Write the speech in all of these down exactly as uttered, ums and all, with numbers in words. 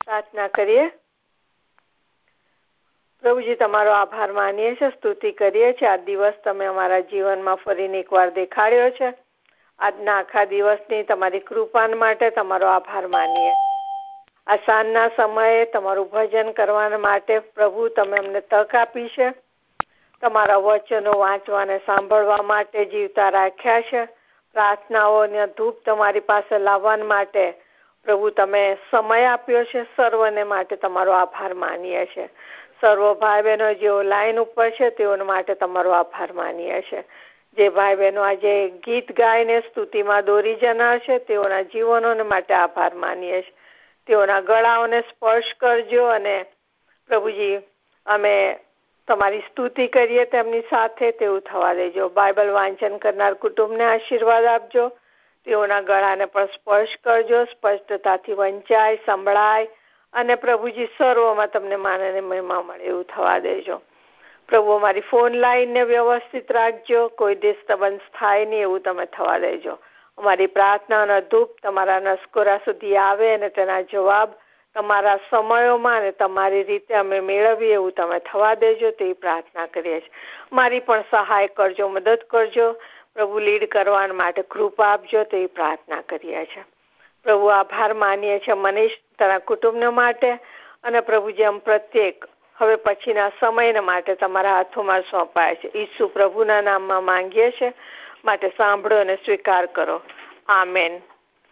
પ્રાર્થના કરીએ. પ્રભુજી, તમારો આભાર માનીએ છીએ, સ્તુતિ કરીએ છીએ. આ દિવસ તમે અમારા જીવનમાં ફરીને એકવાર દેખાડ્યો છે. આજના આખા દિવસની તમારી કૃપા માટે તમારો આભાર માનીએ. આ સાંજના સમયે તમારું ભજન કરવા માટે પ્રભુ તમે અમને તક આપી છે. તમારા વચનો વાંચવા અને સાંભળવા માટે જીવતા રાખ્યા છે. પ્રાર્થનાઓ અને ધૂપ તમારી પાસે લાવવા માટે પ્રભુ તમે સમય આપ્યો છે. સર્વને માટે તમારો આભાર માનીએ છીએ. સર્વ ભાઈ બહેનો જેઓ લાઈન ઉપર છે તેઓને માટે તમારો આભાર માનીએ છીએ. જે ભાઈ બહેનો આજે ગીત ગાઈને સ્તુતિમાં દોરી જનાર છે તેઓના જીવનોને માટે આભાર માનીએ છીએ. તેઓના ગળાઓને સ્પર્શ કરજો અને પ્રભુજી અમે તમારી સ્તુતિ કરીએ તેમની સાથે તેવું થવા દેજો. બાઇબલ વાંચન કરનાર કુટુંબને આશીર્વાદ આપજો. તેઓના ગળાને પણ સ્પર્શ કરજો. સ્પષ્ટતાથી વંચાય, સંભળાય અને પ્રભુજી સર્વમાં તમને માન અને મહિમા મળે એવું થવા દેજો. પ્રભુ અમારી ફોન લાઈનને વ્યવસ્થિત રાખજો. કોઈ ડિસ્ટર્બન્સ થાય નહીં એવું તમે થવા દેજો. અમારી પ્રાર્થનાનો ધૂપ તમારા નસ્કોરા સુધી આવે અને તેના જવાબ તમારા સમયોમાં અને તમારી રીતે અમે મેળવીએ એવું તમે થવા દેજો તેવી પ્રાર્થના કરીએ છીએ. મારી પણ સહાય કરજો, મદદ કરજો. પ્રભુ લીડ કરવા માટે કૃપા આપજો તેવી પ્રાર્થના કરીએ છીએ. પ્રભુ આભાર માનીએ છીએ મનીષ તારા કુટુંબને માટે અને પ્રભુ જેમ પ્રત્યેક હવે પછીના સમયને માટે તમારા હાથોમાં સોંપાય છે. ઈસુ પ્રભુના નામમાં માંગીએ છીએ માટે સાંભળો અને સ્વીકાર કરો. આમેન.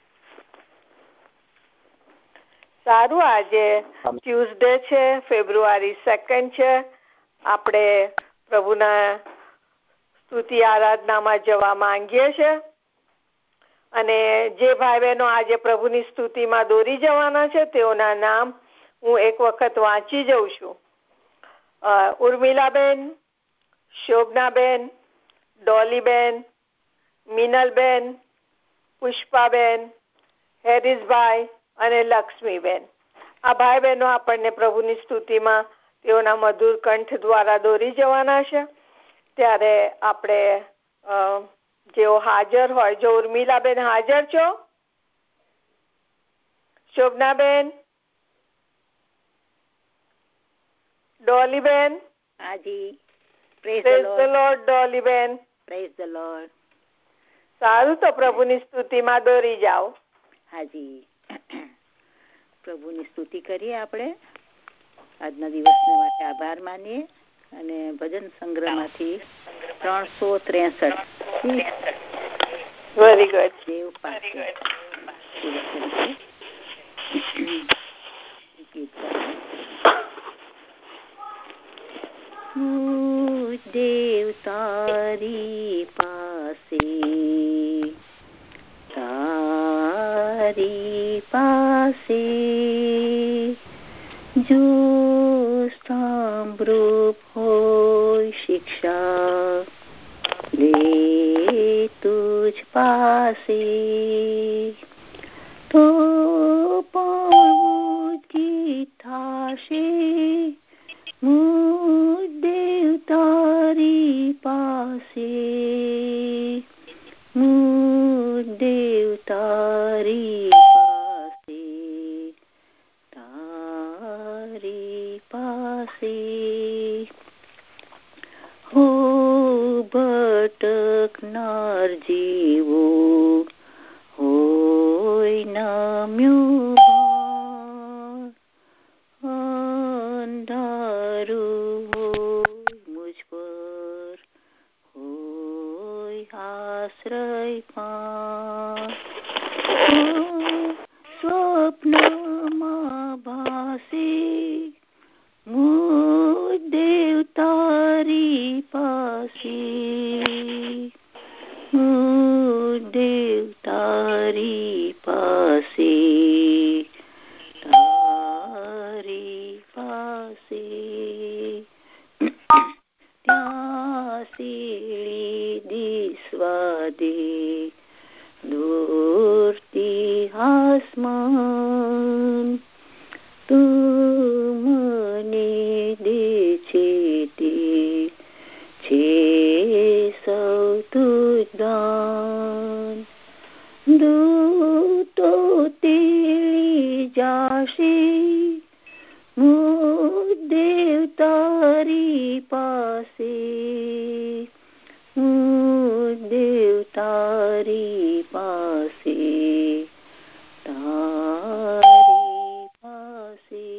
સારું, આજે ટ્યુઝડે છે, ફેબ્રુઆરી સેકન્ડ છે. આપણે પ્રભુના સ્તુતિ આરાધનામાં જવા માંગીએ છીએ અને જે ભાઈ બહેનો આજે પ્રભુની સ્તુતિમાં દોરી જવાના છે તેઓના નામ હું એક વખત વાંચી જઉં છું. ઉર્મિલાબેન, શોભનાબેન, ડોલીબેન, મિનલબેન, પુષ્પાબેન, હેરીસભાઈ અને લક્ષ્મીબેન. આ ભાઈ બહેનો આપણને પ્રભુની સ્તુતિમાં તેઓના મધુર કંઠ દ્વારા દોરી જવાના છે. ત્યારે આપણે જેઓ હાજર હોય, જો ઉર્મિલાબેન હાજર છો, શોભનાબેન, ડોલીબેન. હાજી. Praise the lord Dolliben. Praise the lord. સારું, તો પ્રભુની સ્તુતિમાં દોરી જાઓ. હાજી. પ્રભુની સ્તુતિ કરીએ આપણે. આજના દિવસને માટે આભાર માનીએ અને ભજન સંગ્રહમાંથી ત્રણસો ત્રેસઠ વેરી ગુડ દેવ પાસે દેવ તારી પાસે તારી પાસે જો સાંભળો હોય શિક્ષા લે તુજ પાસે તો પણ થશે દેવ તારી પાસે દેવ તારી પાસે તારી પાસે હો ભટકનાર જીવો હોય નમ્યું અંધારું હોય મુજ પર હોય આશ્રય પાર સ્વપ્નમાં ભાસે મુજ દેવ તારી પાસે મુજ દેવ તારી પાસે તારી પાસે ત્યાં સીડી દિસવા દે દૂર ઇતિહાસમાં પ્યાસી હું દેવ તારી પાસે, હું દેવ તારી પાસે, તારી પાસે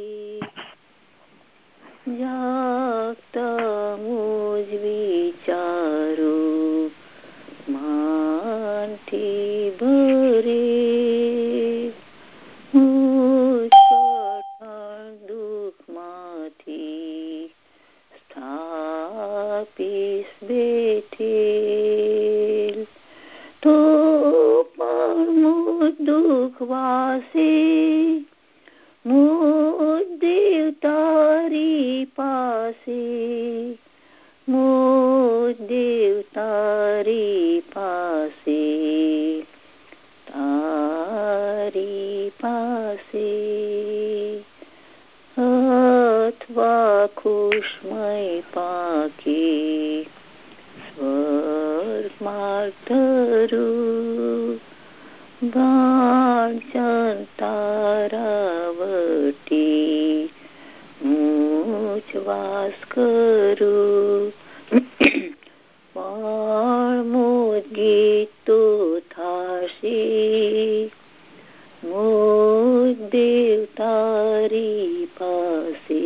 જાગતા મુજ વિચારો માનથી ભરે, મુજ પઠણ દુઃખમાંથી સ્થાપીશ બેઠેલ, તો પણ મુજ દુઃખવાસે મુજ દેવ તારી પાસે, મુજ દેવ તારી પાસે, તારી પાસે અથવા ખુશમય પાકે સ્વર્ગ માર્ગ ધરું, ગાઢ તારાવટી મુજ વાસ કરું, પણ મુજ ગીતો થાશે મુજ દેવ તારી પાસે,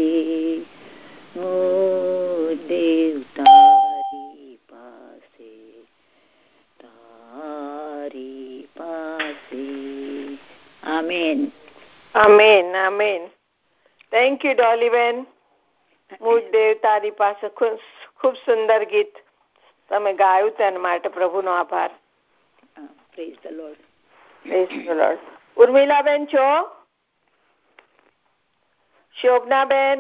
મુજ દેવ તારી પાસે, તારી પાસે. Amen. Amen. Amen. Thank you Dolliben. મુજ દેવ તારી પાસે ખૂબ સુંદર ગીત તમે ગાયું તેના માટે પ્રભુનો આભાર. Praise the lord. Praise the lord. Urmilaben છો? શોભનાબેન?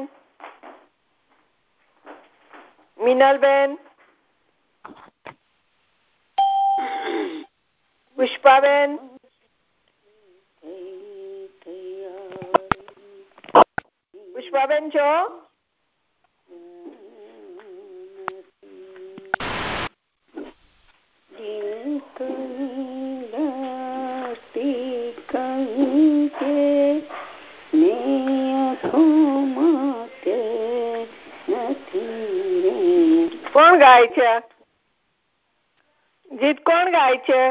મિનલબેન? પુષ્પાબેન? પુષ્પાબેન છો? કોણ ગાય છે ગીત? કોણ ગાય છે?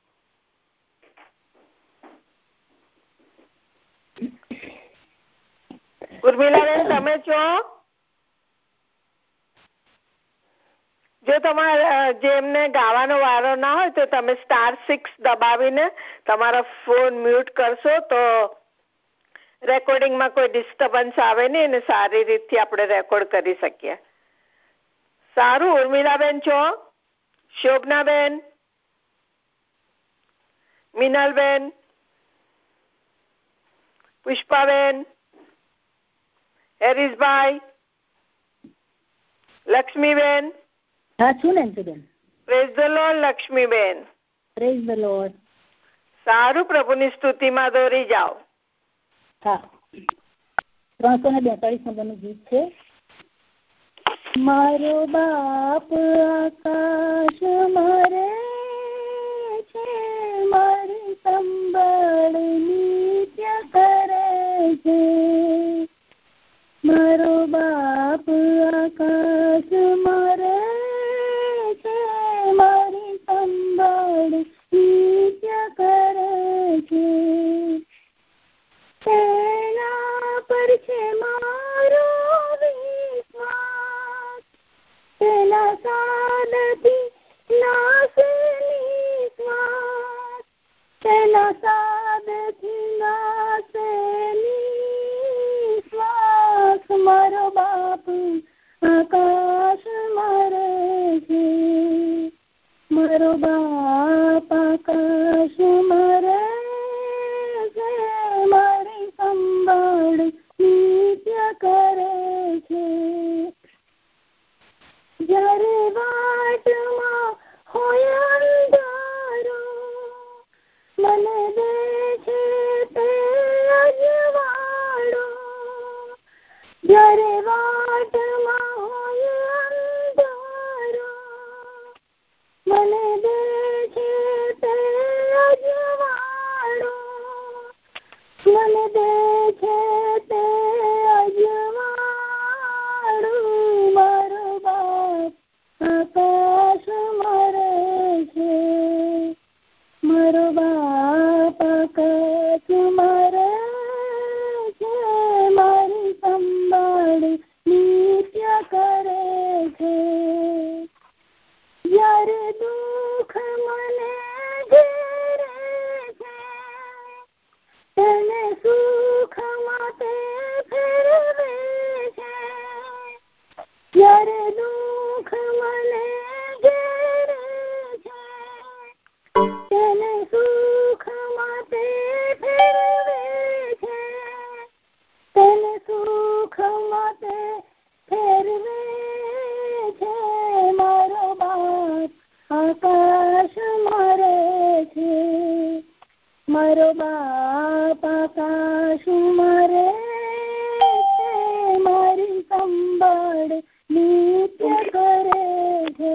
ઉર્મિલાબેન તમે છો? જો તમારે જેમને ગાવાનો વારો ના હોય તો તમે સ્ટાર સિક્સ દબાવીને તમારો ફોન મ્યુટ કરશો તો રેકોર્ડિંગમાં કોઈ ડિસ્ટર્બન્સ આવે નહીં અને સારી રીતથી આપણે રેકોર્ડ કરી શકીએ. સારું. ઉર્મિલાબેન છો? શોભનાબેન? મિનલબેન? પુષ્પાબેન? હેરીશભાઈ? લક્ષ્મીબેન? હા છું Nancyben. Praise the lord. Lakshmiben? Praise the lord. સારું. પ્રભુની સ્તુતિમાં દોરી જાઓ. હા. ત્રણસો ને બેતાળીસ નંબરનું ગીત છે. મારો બાપ આકાશ મારે છે, મારી સંભાળ નિત્ય કરે છે. મારો બાપ આકાશ મારે છે, મારી સંભાળ નિત્ય કરે છે. તેના પર છે મારો વિશ્વાસ, તેના સાદથી નાશે નિશ્વાસ, તેના સાદથી નાશે નિશ્વાસ. મારો બાપ આકાશ મારે છે, મારો બાપ આકાશ મારે છે, મારી સંભાળ નિત્ય કરે છે તે અજવાળું, મારો બાપ આકાશમાં રહે છે, મારો બાપ આકાશમાં રહે છે, મારી સંભાળ નિત્ય કરે છે. જ્યારે દુઃખ મને ઘેરે છે, તેને સુખમાં તે ફેરવે છે. જ્યારે દુઃખ મને ઘેરે છે, તેને સુખમાં તે ફેરવે છે, તેને સુખમાં તે ફેરવે છે. મારો બાપ આકાશમાં રહે છે, મારો બાપ આકાશમાં રહે છે, મારી સંભાળ નિત્ય કરે છે.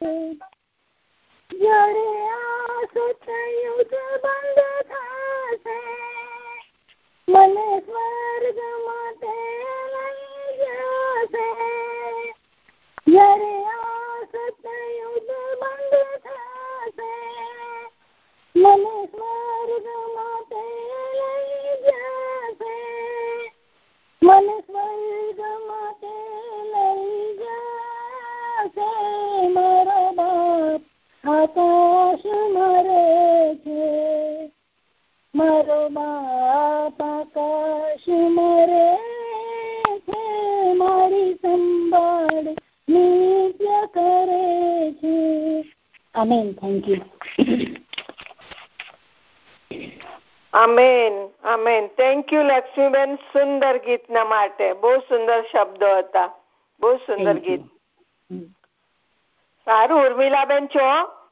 જ્યારે આ સતયુગ બંધ થશે, મને સ્વર્ગમાં તે લઈ જશે. જ્યારે આ સતયુગ બંધ થશે, મને સ્વર્ગમાં તે લઈ જશે, મને સ્વર્ગમાં તે લઈ જશે. મારો બાપ આકાશમાં રહે છે, મારો બાપ આકાશમાં રહે છે, મારી સંભાળ નિત્ય કરે છે. Amen. Thank you. Amen amen. Thank you Lakshmiben, સુંદર ગીતના માટે. બહુ સુંદર શબ્દો હતા, બહુ સુંદર ગીત. સારું. ઉર્મિલાબેન છો?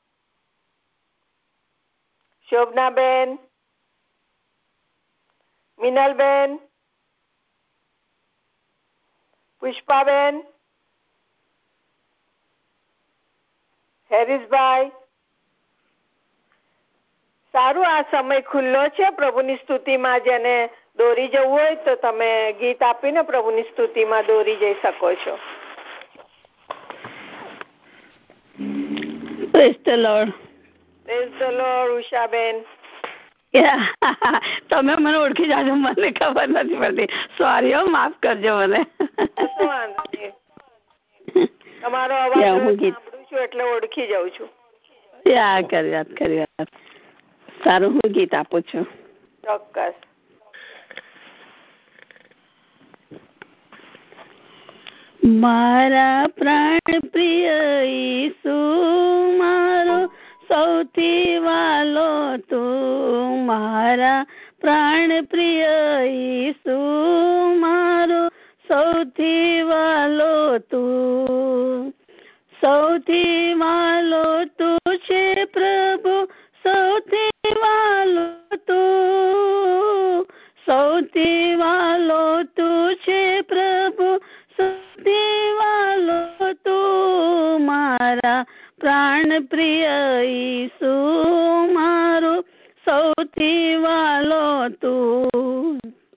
શોભનાબેન, મિનલબેન, પુષ્પાબેન, હેરીસભાઈ. સારું. આ સમય ખુલ્લો છે પ્રભુની સ્તુતિમાં. જેને દોરી જવું હોય તો તમે ગીત આપીને પ્રભુની સ્તુતિમાં દોરી જઈ શકો છો. Praise the lord. Praise the lord. Ushaben, તમે મને ઓળખી જાજો, મને ખબર નથી પડતી. સોરી હો, માફ કરજો મને. તમારો અવાજ સાંભળું છું એટલે ઓળખી જાઉં છું. યા કરી વાત કરી વાત. સારું, હું ગીત આપું છું. ચોક્કસ. મારા પ્રાણ પ્રિય ઈસુ, મારો સૌથી વાલો તું, મારા પ્રાણ પ્રિય ઈસુ, મારો સૌથી વાલો તું, સૌથી વાલો તું છે પ્રભુ, સૌથી વાલો તું, સૌથી વાલો તું છે પ્રભુ, સૌથી વાલો તું, મારા પ્રાણ પ્રિય ઈસુ, મારો સૌથી વાલો તું.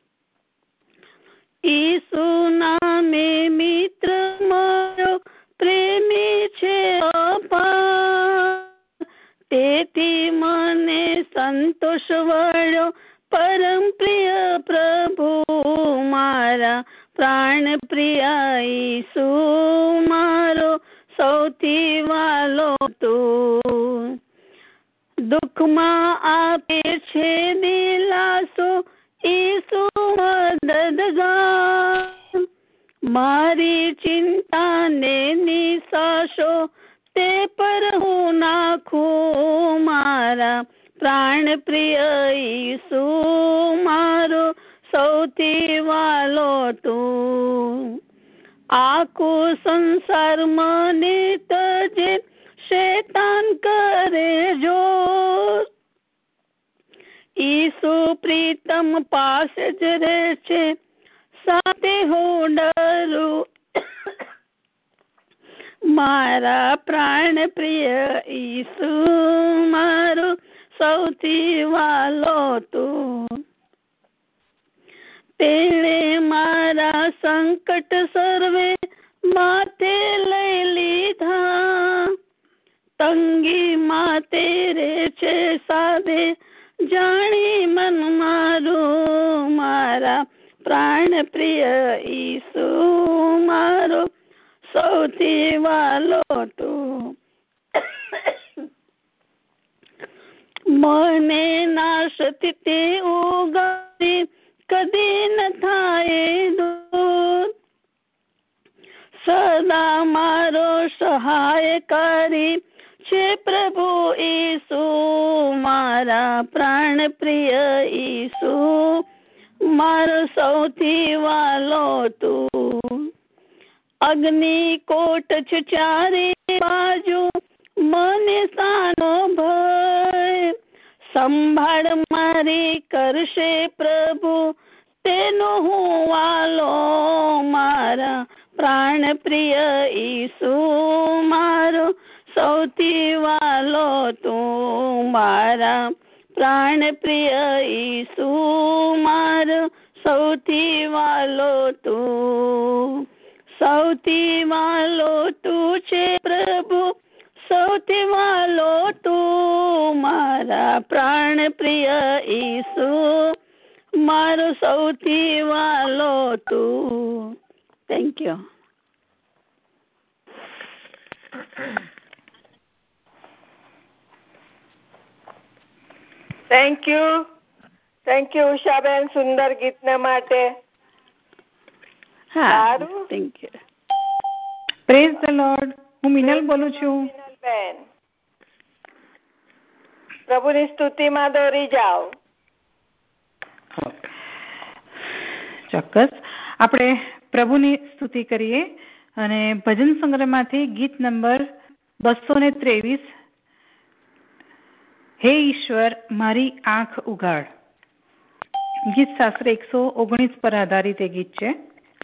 ઈસુ નામે મિત્ર મારો પ્રેમી છે અપાર, તેથી મને સંતોષ વળ્યો પરમ પ્રિય પ્રભુ, મારા પ્રાણ પ્રિય ઈસુ, મારો સૌથી વાલો તું. દુઃખમાં આપે છે દિલાસો ઈસુ મદદગાર, મારી ચિંતાને નિશાસો તે પર હું નાખું, મારા પ્રાણ પ્રિય ઈસુ, મારો સૌથી વાલો તું. આખું સંસાર મને તજે શેતાન કરે જો, ઈસુ પ્રીતમ પાસે જ રહે છે, સાથે હું ડરું, મારા પ્રાણ પ્રિય ઈસુ, મારો સૌથી વાલો તું. તેણે મારા સંકટ સર્વે માથે લઈ લીધા. તંગીમાં તેરે છે સાધે જાણી મન મારું. મારા પ્રાણ પ્રિય ઈસુ મારો સૌથી વાલો તું. મને નાશથી તે ઉગારી કદી ન થાય દૂર. સદા મારો સહાયકારી છે પ્રભુ ઈસુ. મારા પ્રાણ પ્રિય ઈસુ મારો સૌથી વાલો તું. અગ્નિ કોટ છે ચારે બાજુ મને સાનો ભય. સંભાળ મારી કરશે પ્રભુ તેનો હું વાલો. મારા પ્રાણ પ્રિય ઈસુ મારો સૌથી વાલો તું. મારા પ્રાણ પ્રિય ઈસુ મારો સૌથી વાલો તું. સૌથી વાલો તું છે પ્રભુ સૌથી વાલો તું. મારા પ્રાણ પ્રિય ઈસુ મારો સૌથી વાલો તું. Thank you. Thank you thank you Ushaben, સુંદર ગીતને માટે. હા, thank you. Praise the lord. હું મિનલ બોલું છું. મિનલબેન, પ્રભુની સ્તુતિમાં દોરી જાઓ. ચોક્કસ આપણે પ્રભુની સ્તુતિ કરીએ અને ભજન સંગ્રહમાંથી ગીત નંબર બસો ને ત્રેવીસ, હે ઈશ્વર મારી આંખ ઉઘાડ. ગીત શાસ્ત્ર એકસો ઓગણીસ પર આધારિત એ ગીત છે.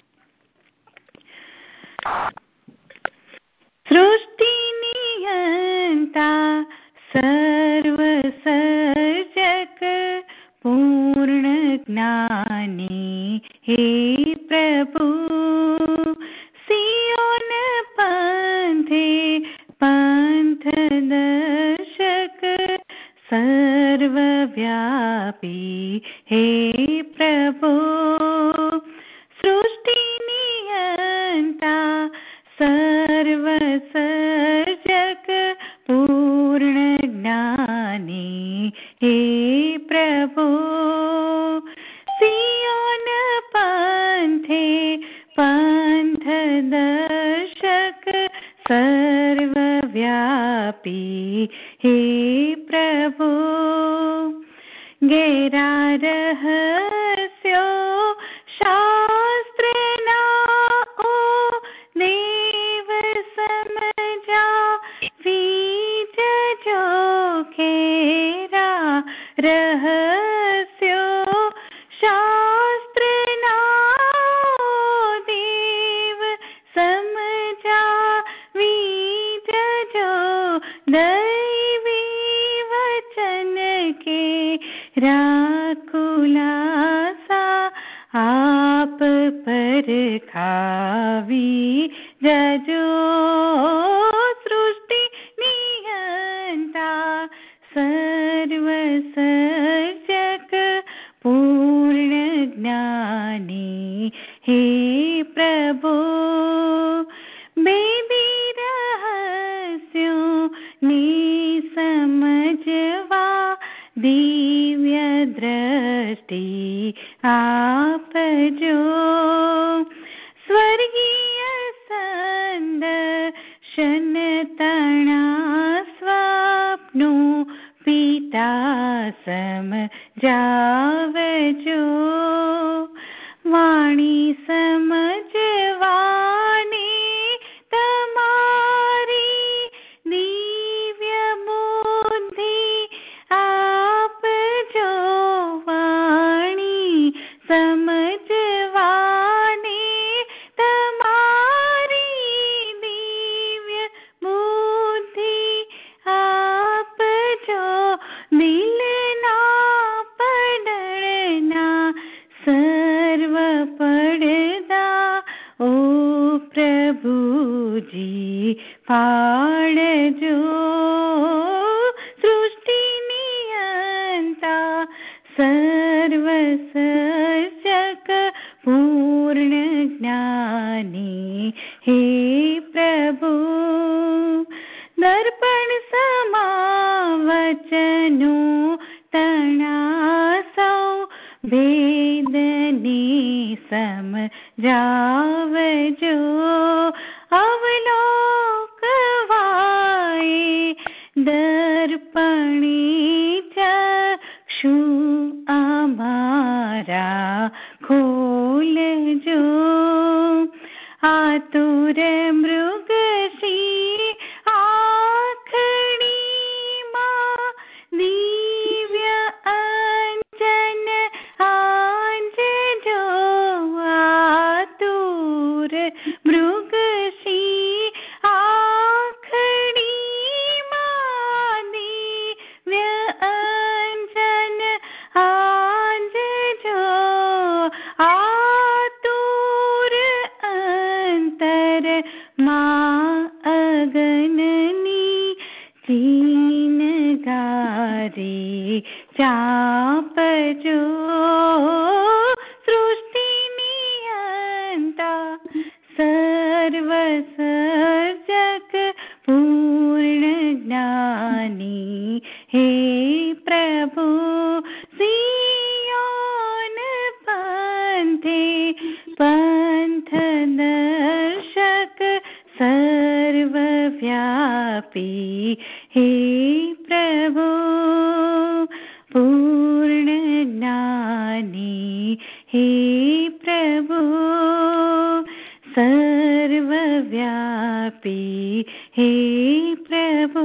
સૃષ્ટિની અંતા સર્વ સર્જક પૂર્ણ જ્ઞાની હે પ્રભુ. સિયોન પંથે પંથ દર્શક સર્વવ્યાપી હે પ્રભુ. સૃષ્ટિની અંતા સર્વ સર્જક પૂર્ણ જ્ઞાની હે પ્રભુ. સિયોન પંથે પંથ દર્શક સર્વવ્યાપી હે પ્રભુ. ગેરા રહસ્યો શાસ્ત્રના ઓ દેવ સમજા વીજજો. ઘેરા રહસ્યો શાસ્ત્રના દેવ સમજા વીજજો. દૈવી વચન કે રાકુલાસા આપ પર ખાવી જજો. સૃષ્ટિ નિયંતા સર્વ સર્જક પૂર્ણ જ્ઞાની હે પ્રભુ. બેબી રહસ્યો ને સમજવા દિવ્ય દ્રષ્ટિ આપજો. સ્વર્ગીય સંદર્શન તણા સ્વપ્નો પિતા સમજાવજો. વાણી સમજવાની તમારી દિવ્ય બુદ્ધિ આપજો. વાણી સમજવાની તમારી દિવ્ય બુદ્ધિ આપજો. દિલના પડળના સર્વ પ્રભુજી પાડજો સૃષ્ટિની અંતા સર્વ સર્જક પૂર્ણ જ્ઞાની હે પ્રભુ દર્પણ સમા વચનો તણા સૌ ભેદની સમજાવજો અવલોકવાય દર્પણી ચક્ષુ અમારા ખોલજો આતુર મૃગશી આખડીમાં દિવ્ય અંજન આંજજો આતુર મૃગશી આખડીમાં દિવ્ય અંજન આંજજો આતુર અંતર માં અગનની ચીનગારી ચાપજો સૃષ્ટિની અંતા સર્વ સર્જક પૂર્ણ જ્ઞાની હે પ્રભુ સિયોન પંથે પંથ દર્શક સર્વવ્યાપી હે પ્રભુ પૂર્ણ જ્ઞાની હે પ્રભુ સર્વવ્યાપી હે પ્રભુ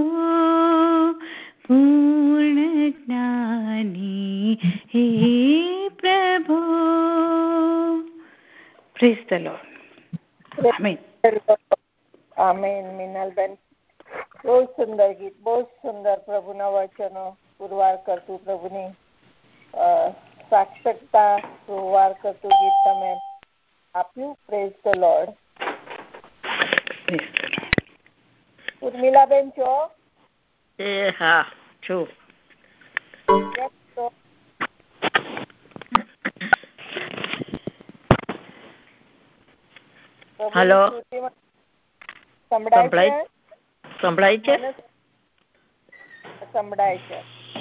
પૂર્ણ જ્ઞાની હે પ્રભુ. Praise the lord. Amen. Amen. Minalben, બહુ સુંદર ગીત, બહુ સુંદર પ્રભુના વચનો પુરવાર કરતું, પ્રભુની સાક્ષરતા પુરવાર કરતું ગીત તમે આપ્યું. Praise the lord. ઉર્મિલાબેન છો? એ હા છું. હેલો, સંભળાય સંભળાય છે? સંભળાય છે.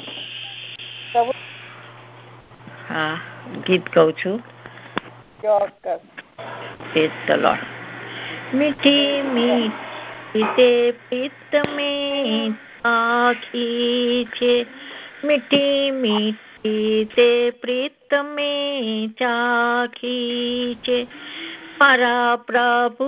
હા, ગીત કહું છું. ચોક્કસ. Praise the lord. મીઠી મીઠી તે પ્રીત મેં ચાખી છે, મીઠી મીઠી તે પ્રીત મેં ચાખી છે, મારા પ્રભુ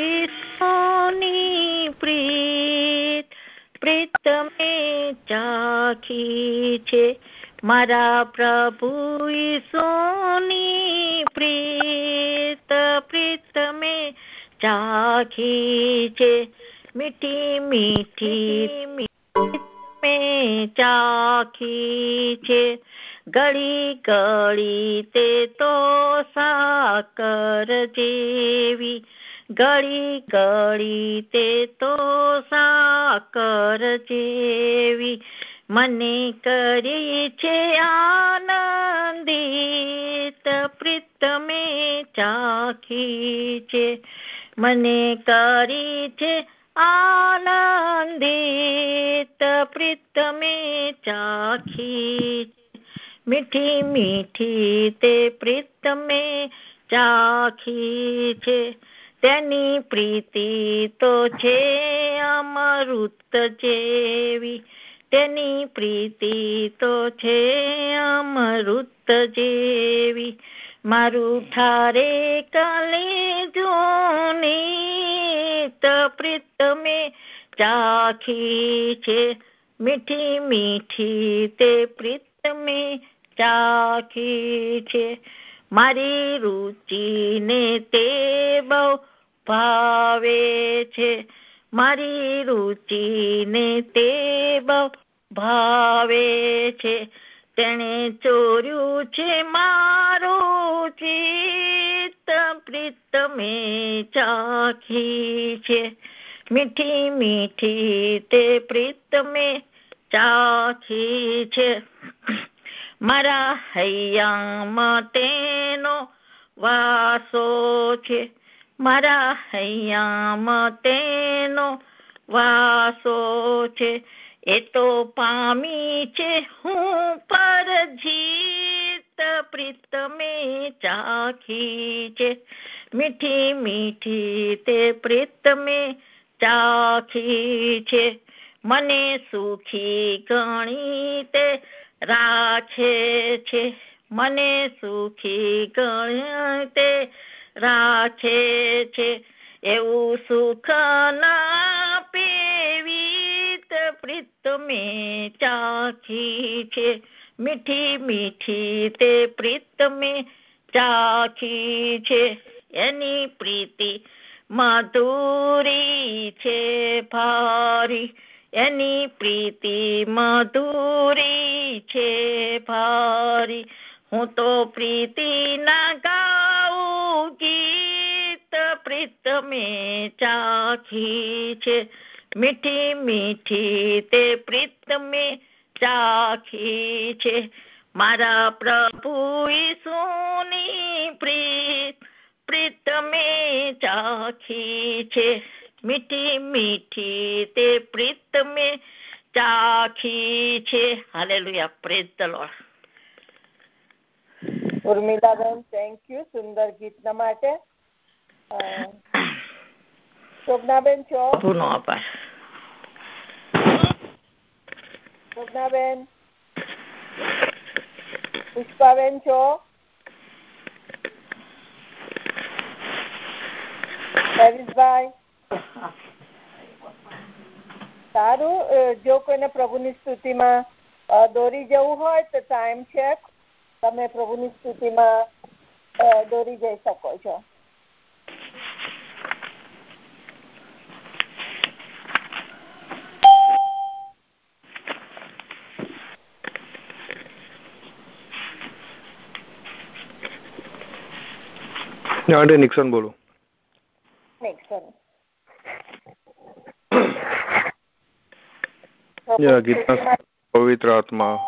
ઈસુની પ્રીત પ્રીત મેં ચાખી છે, મારા પ્રભુ ઈસુની પ્રીત પ્રીત મેં ચાખી છે, મીઠી મીઠી મેં ચાખી છે, ગળી ગળી તે તો સાકર જેવી, ગળી ગળી તે તો સાકર જેવી, મને કરી છે આનંદિત પ્રીત મેં ચાખી છે, મને કરી છે આનંદિત પ્રીત મેં ચાખી, મીઠી મીઠી તે પ્રીત મેં ચાખી છે, તેની પ્રીતિ તો છે અમૃત જેવી, તેની પ્રીતિ તો છે અમૃત જેવી, મારું ઠારે કલેજોની પ્રીત મેં ચાખી છે, મીઠી મીઠી તે પ્રીત મેં ચાખી છે, મારી રુચિને તે બહુ ભાવે છે, મારી રુચિને તે બહુ ભાવે છે, તેણે ચોર્યું છે મારું ચિત્ત પ્રીત મેં ચાખી છે, મીઠી મીઠી તે પ્રીત મેં ચાખી છે. મારા હૈયામાં તેનો વાસો છે, મારા હૈયામાં તેનો વાસો છે. એ તો પામી છે હું પર જીત પ્રીત મેં ચાખી છે. મીઠી મીઠી તે પ્રીત મેં ચાખી છે. મને સુખી ગણી તે રાખે છે, મને સુખી ગણી તે રાખે છે. એવું સુખ ના પેવી પ્રીત મેં ચાખી છે. મીઠી મીઠી તે પ્રીત મેં ચાખી છે. એની પ્રીતિ મધુરી છે ભારી, એની પ્રીતિ મધુરી છે ભારી. હું તો પ્રીતિ ના ગાઉં ગીત પ્રીત મેં ચાખી છે. મીઠી મીઠી તે પ્રીત મેં ચાખી છે. મારા પ્રભુ ઈસુની પ્રીત પ્રીત મેં ચાખી છે. મીઠી મીઠી તે પ્રીત મેં ચાખી છે. Hallelujah, praise the lord. Urmilaben, thank you સુંદર ગીતના માટે. શોભનાબેન છો? પ્રભુનો આભાર. શોભનાબેન, પુષ્પાબેન છો? હરીશભાઈ, સારું. જો કોઈને પ્રભુની સ્તુતિમાં દોરી જવું હોય તો ટાઈમ છે, તમે પ્રભુની સ્તુતિમાં દોરી જઈ શકો છો. નિક્સન બોલું. નિક્સન ગીતના પવિત્ર આત્મા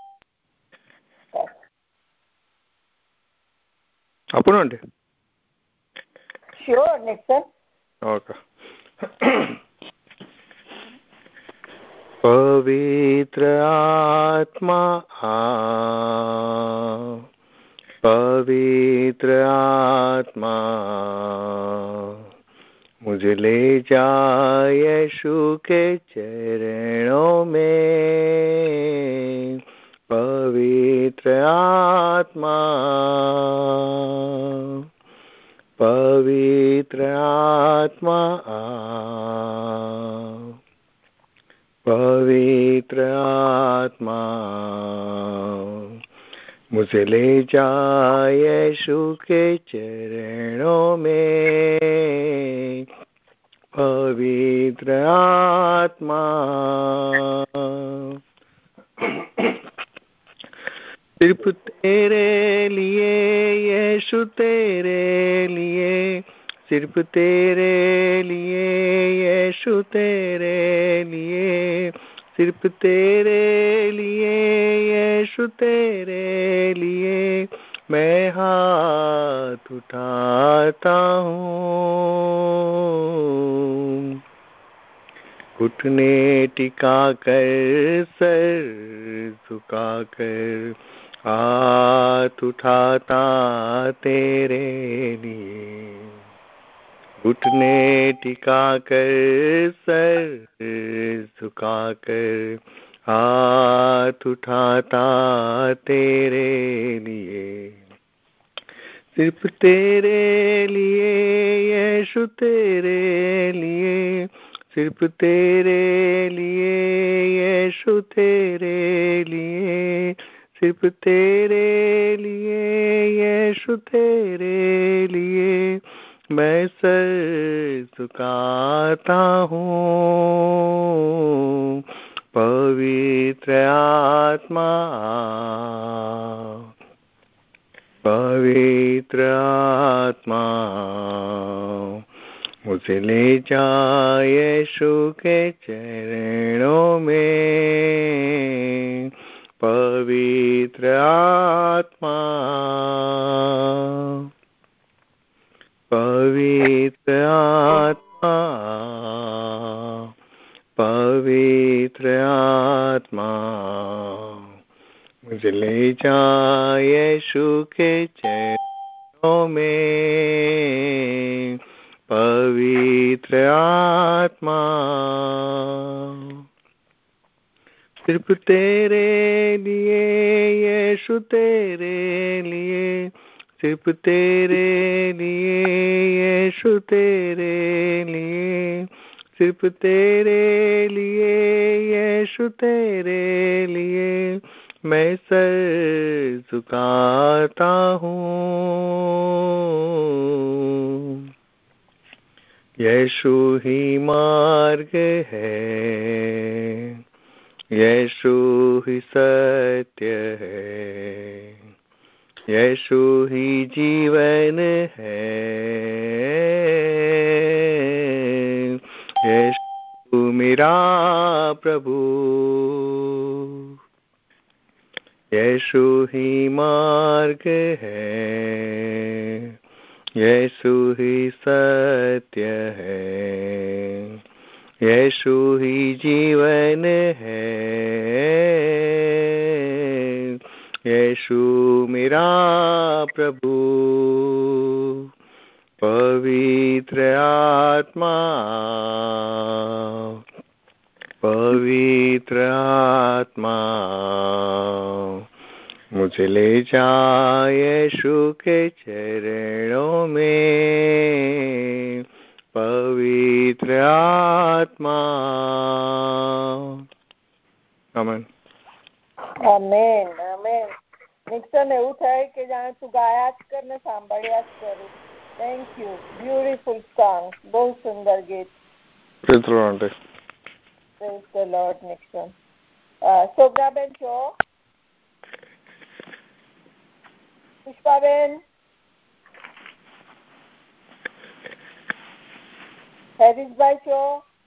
આપો ને આંટી. Sure Nixon. ઓકે. પવિત્ર આત્મા આ, पवित्र आत्मा मुझे ले जा यीशु के चरणों में. पवित्र आत्मा, पवित्र आत्मा, पवित्र आत्मा मुझे ले जा यीशु के चरणों में. पवित्र आत्मा सिर्फ तेरे लिए यीशु, तेरे लिए, सिर्फ तेरे लिए यीशु, तेरे लिए, सिर्फ तेरे लिए यीशु, तेरे लिए मैं हाथ उठाता हूँ. घुटने टिका कर, सर झुका कर हाथ उठाता तेरे लिए. घुटने टिका कर, सर झुका कर हाथ उठाता तेरे लिए. सिर्फ तेरे लिए यीशु, तेरे लिए, सिर्फ तेरे लिए यीशु, तेरे लिए, सिर्फ तेरे लिए यीशु, तेरे लिए मैं सर झुकाता हूँ. पवित्र आत्मा, पवित्र आत्मा मुझे ले जा यीशु के चरणों में, पवित्र आत्मा, पवित्र आत्मा, पवित्र आत्मा, मुझे ले जा यीशु के चरणों में, पवित्र आत्मा। सिर्फ तेरे लिए यीशु, तेरे लिए, सिर्फ तेरे लिए यीशु, तेरे लिए, सिर्फ तेरे लिए यीशु, तेरे लिए मैं सर झुकाता हूँ। यीशु ही मार्ग है, यीशु ही सत्य है, यीशु ही जीवन है, यीशु मेरा प्रभु। यीशु ही मार्ग है, यीशु ही सत्य है, यीशु ही जीवन है, यीशु मेरा प्रभु। पवित्र आत्मा, पवित्र आत्मा, मुझे ले जा यीशु के चरणों में, पवित्र आत्मा। आमेन આમેન આમેન. નિક્સન, એવું થાય કે જાણે તું ગાયા જ કર ને સાંભળ્યા જ કરું. Thank you. Beautiful song. બહુ સુંદર ગીત. Praise the lord. Praise the lord Nixon. Shobhanaben છો? પુષ્પાબેન? હેરીશભાઈ છો?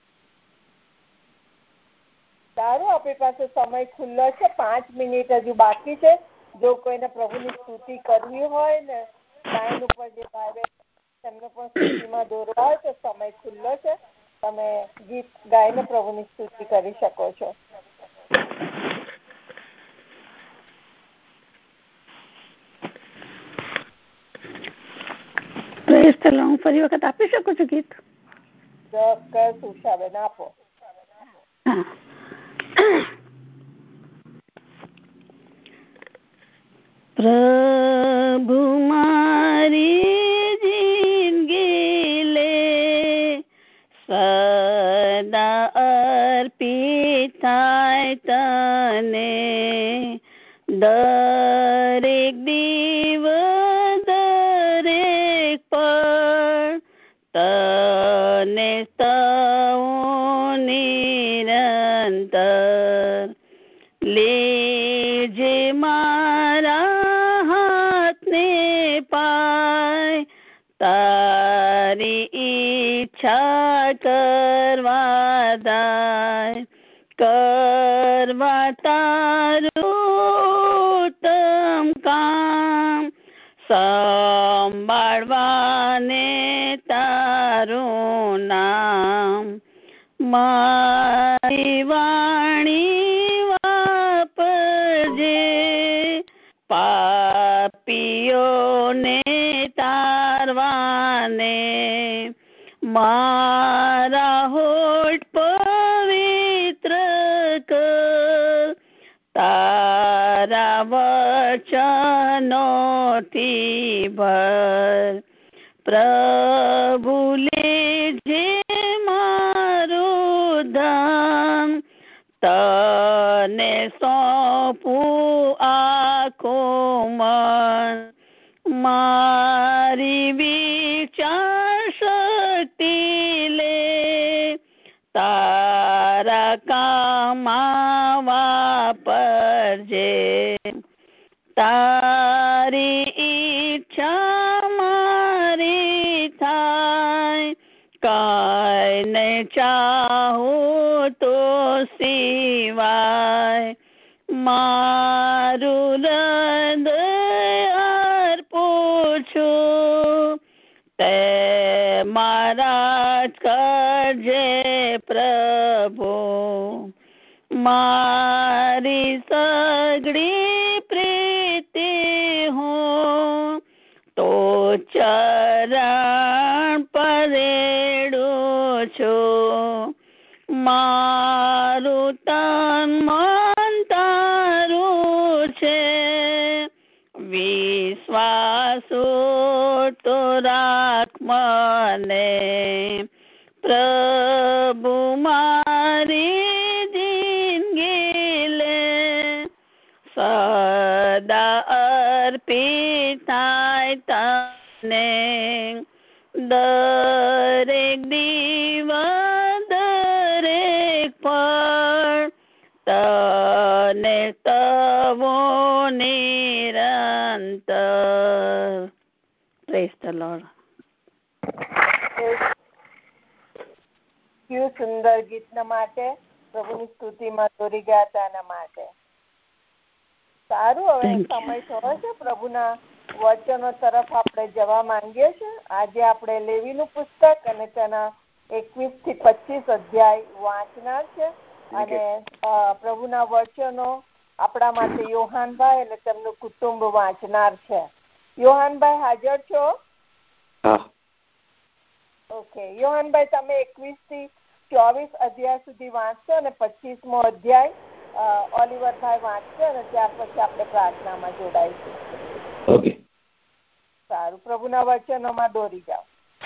સારું, આપણી પાસે સમય ખુલ્લો છે. પાંચ મિનિટ હજુ બાકી છે. જો કોઈને પ્રભુની સ્તુતિ કરવી હોય ને, લાઈન ઉપર જે ભાઈ તેમને પણ સ્તુતિમાં દોરવા હોય તો સમય ખુલ્લો છે. તમે ગીત ગાઈને પ્રભુની સ્તુતિ કરી શકો છો. હું ફરી વખત આપી શકું છું ગીત? ચોક્કસ ઉષાબેન, આપો. હા. પ્રભુ મારી જિંદગી લે, સદા અર્પિત થાય તને, દરેક દિવસ દરેક પળ તને સ્તવું નિરંતર. લેજે મારા હાથને પાય, તારી ઈચ્છા કરવા દાય, કરવા તારું ઉત્તમ કામ, સંભાળવાને તારું નામ. મારી વાણી વાપરજે, પાપીઓને તારવાને, મારા હોઠ પવિત્ર કર, તારા વચનોથી ભર. પ્રભુ લેજે મારું ધન, તને સોંપું આખું મન. મારી વિચાર શક્તિ લે, તારા કામમાં વાપરજે. તારી ઈચ્છા મારી થાય, કાય ને ચાહું તો સિવાય મારું હૃદય અર્પું છું તે મારા કરજે પ્રભુ મારી સગડી પ્રીતિ હું તો ચરણ પરેડું છું મારું તન મન તારું છે વિશ્વાસુ તો રાખ મને પ્રભુ મારી જિંદગી લે સદા અર્પિત થાય તને દરેક દિવસ દરેક પળ તને તવો નિરંતર. Praise the lord. કેવું સુંદર ગીતના માટે પ્રભુની સ્તુતિમાં દોરી ગયા હતા એના માટે. સારું, હવે સમય થયો છે પ્રભુના વચનો તરફ આપણે જવા માંગીએ છીએ. આજે આપણે લેવીનું પુસ્તક અને તેના એકવીસ થી પચીસ અધ્યાય વાંચનાર છે અને પ્રભુના વચનો આપણા માટે યોહાનભાઈ અને તેમનું કુટુંબ વાંચનાર છે. યોહાનભાઈ હાજર છો? ઓકે, યોહાનભાઈ તમે એકવીસ થી ચોવીસ અધ્યાય સુધી વાંચશો અને પચીસમો અધ્યાય ઓલિવરભાઈ વાંચશે અને ત્યાર પછી આપણે પ્રાર્થનામાં જોડાઈશું. ઓકે, સારું, પ્રભુના વચનોમાં દોરી જાઓ.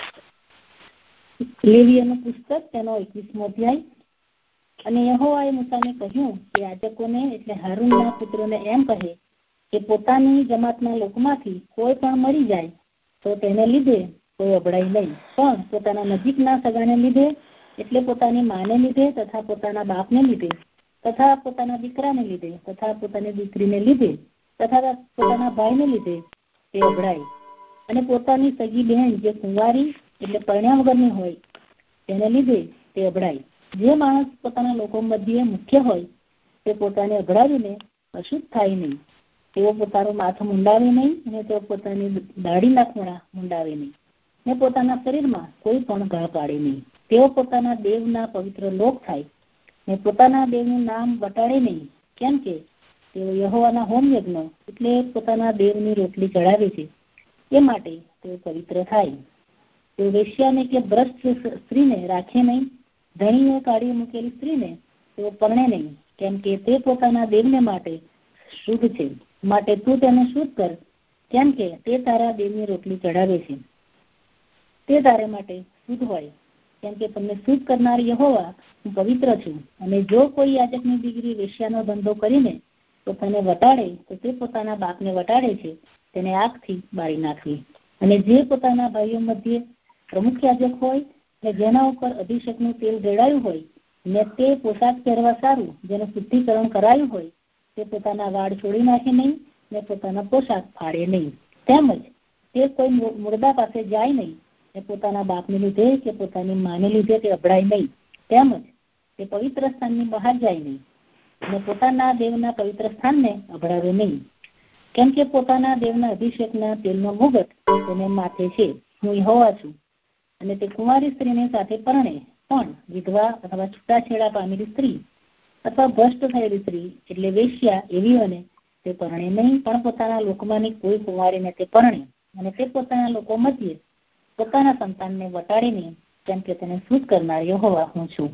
લેવીયનું પુસ્તક તેનો એકવીસમો અધ્યાય. અને યહોવાએ મૂસાને કહ્યું કે યાજકોને એટલે હારૂનના પુત્રોને એમ કહે કે પોતાની જમાતના લોકોમાંથી કોઈ પણ મરી જાય તો તેને લીધે કોઈ અભડાય નહીં, પણ પોતાના નજીકના સગાને લીધે એટલે પોતાની માને લીધે તથા પોતાના બાપને લીધે તથા પોતાના દીકરાને લીધે તથા પોતાની દીકરીને લીધે તથા પોતાના ભાઈને લીધે તે અભડાય. અને પોતાની સગી બહેન જે કુંવારી એટલે પરણ્યા વગરની હોય તેને લીધે તે અભડાય. જે માણસ પોતાના લોકો મધ્યે મુખ્ય હોય તે પોતાને અભડાવીને અશુદ્ધ થાય નહીં. તેઓ પોતાનું માથું મુંડાવે નહીં અને તેઓ પોતાની દાઢીના ખૂણા મુંડાવે નહીં ને પોતાના શરીરમાં કોઈ પણ ઘા પાડે નહીં. તેઓ પોતાના દેવના પવિત્ર લોક થાય ને પોતાના દેવનું નામ વટાડે નહીં, કેમ કે તેઓ યહોવાના હોમ યજ્ઞ એટલે પોતાના દેવની રોટલી ચડાવે છે, એ માટે તેઓ પવિત્ર થાય. તેઓ વેશ્યાને કે ભ્રષ્ટ સ્ત્રીને રાખે નહીં, ધણીએ કાઢી મૂકેલી સ્ત્રીને તેઓ પરણે નહીં, કેમ કે તે પોતાના દેવને માટે શુદ્ધ છે. માટે તું તેને શુદ્ધ કર, કેમ કે તે તારા દેવની રોટલી ચડાવે છે. તે તારે માટે શુદ્ધ હોય, કેમ કે તમને શુદ્ધ કરનાર યહોવા હું પવિત્ર છું. અને જો કોઈ યાજકની દીકરી વેશ્યાનો ધંધો કરીને પોતાને વટાડે તો તે પોતાના બાપને વટાડે છે, તેને આગથી બાળી નાખવી. અને જે પોતાના ભાઈઓ મધ્યે પ્રમુખ યાજક હોય ને જેના ઉપર અભિષેકનું તેલ રેડાયું હોય ને તે પોશાક પહેરવા સારું જેનું શુદ્ધિકરણ કરાયું હોય તે પોતાના વાળ છોડી નાખે નહીં ને પોતાના પોશાક ફાડે નહીં. તેમજ તે કોઈ મુર્દા પાસે જાય નહીં ને પોતાના બાપને લીધે કે પોતાની માને લીધે તે અભડાય નહીં. તેમજ તે પવિત્ર સ્થાનની બહાર જાય નહીં અને પોતાના દેવના પવિત્ર સ્થાનને અભડાવે નહીં, કેમ કે પોતાના દેવના અભિષેકના તેલનો મુગટ તેને માથે છે. હું યહોવા છું. અને તે કુંવારી સ્ત્રીની સાથે પરણે, પણ વિધવા અથવા છૂટાછેડા પામેલી સ્ત્રી અથવા ભ્રષ્ટ થયેલી સ્ત્રી એટલે વેશ્યા એવીઓને તે પરણે નહીં, પણ પોતાના લોકોમાંની કોઈ કુંવારીને તે પરણે. અને તે પોતાના લોકો મધ્યે પોતાના સંતાનને વટાડે નહીં, કેમ કે તેને શુદ્ધ કરનાર યહોવા હું છું.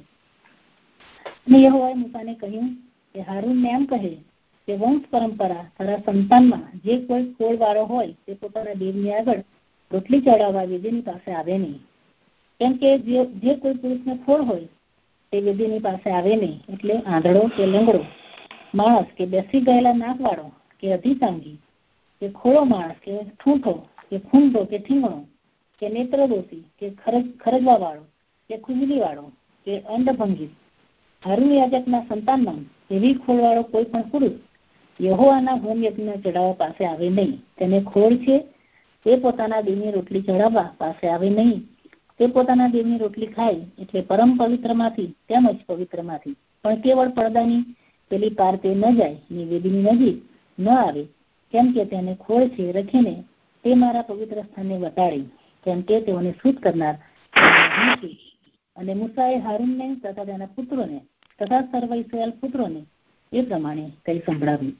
અને યહોવાએ મૂસાને કહ્યું કે હારૂનને એમ કહે કે વંશ પરંપરા તારા સંતાનમાં જે કોઈ ખોળ વાળો હોય તે પોતાના દેવની આગળ રોટલી ચડાવવા વેદીની પાસે આવે નહીં, કેમ કે જે જે કોઈ પુરુષને ખોળ હોય તે વેદીની પાસે આવે નહીં. એટલે આંધળો કે લંગડો માણસ કે બેસી ગયેલા નાકવાળો કે અધિસાંગી કે ખોળો માણસ કે ઠૂંઠો કે ખૂંટો કે ઠીંગણો કે નેત્રદોષી કે ખરજ ખરજવા વાળો કે ખુજલી વાળો કે અંડભંગી હારૂન યાજકના સંતાનમાં એવી ખોળવાળો કોઈ પણ પુરુષ યહોવાના હોમ યજ્ઞ ચડાવવા પાસે આવે નહીં. તેને ખોળ છે તે પોતાના દેવની રોટલી ચડાવવા પાસે આવે નહીં. તે પોતાના દેવની રોટલી ખાય એટલે પરમ પવિત્રમાંથી તેમજ પવિત્રમાંથી પણ કેવળ પડદાની પેલી પાર તે ન જાય ને વેદીની નજીક ન આવે, કેમ કે તેને ખોળ છે રખીને તે મારા પવિત્ર સ્થાનને વટાડી, કેમ કે તેઓને શુદ્ધ કરનાર નથી. અને મૂસાએ હારૂનને તથા તેના પુત્રોને તથા સર્વ ઇસ્રાયેલ પુત્રોને એ પ્રમાણે કઈ સંભળાવ્યું.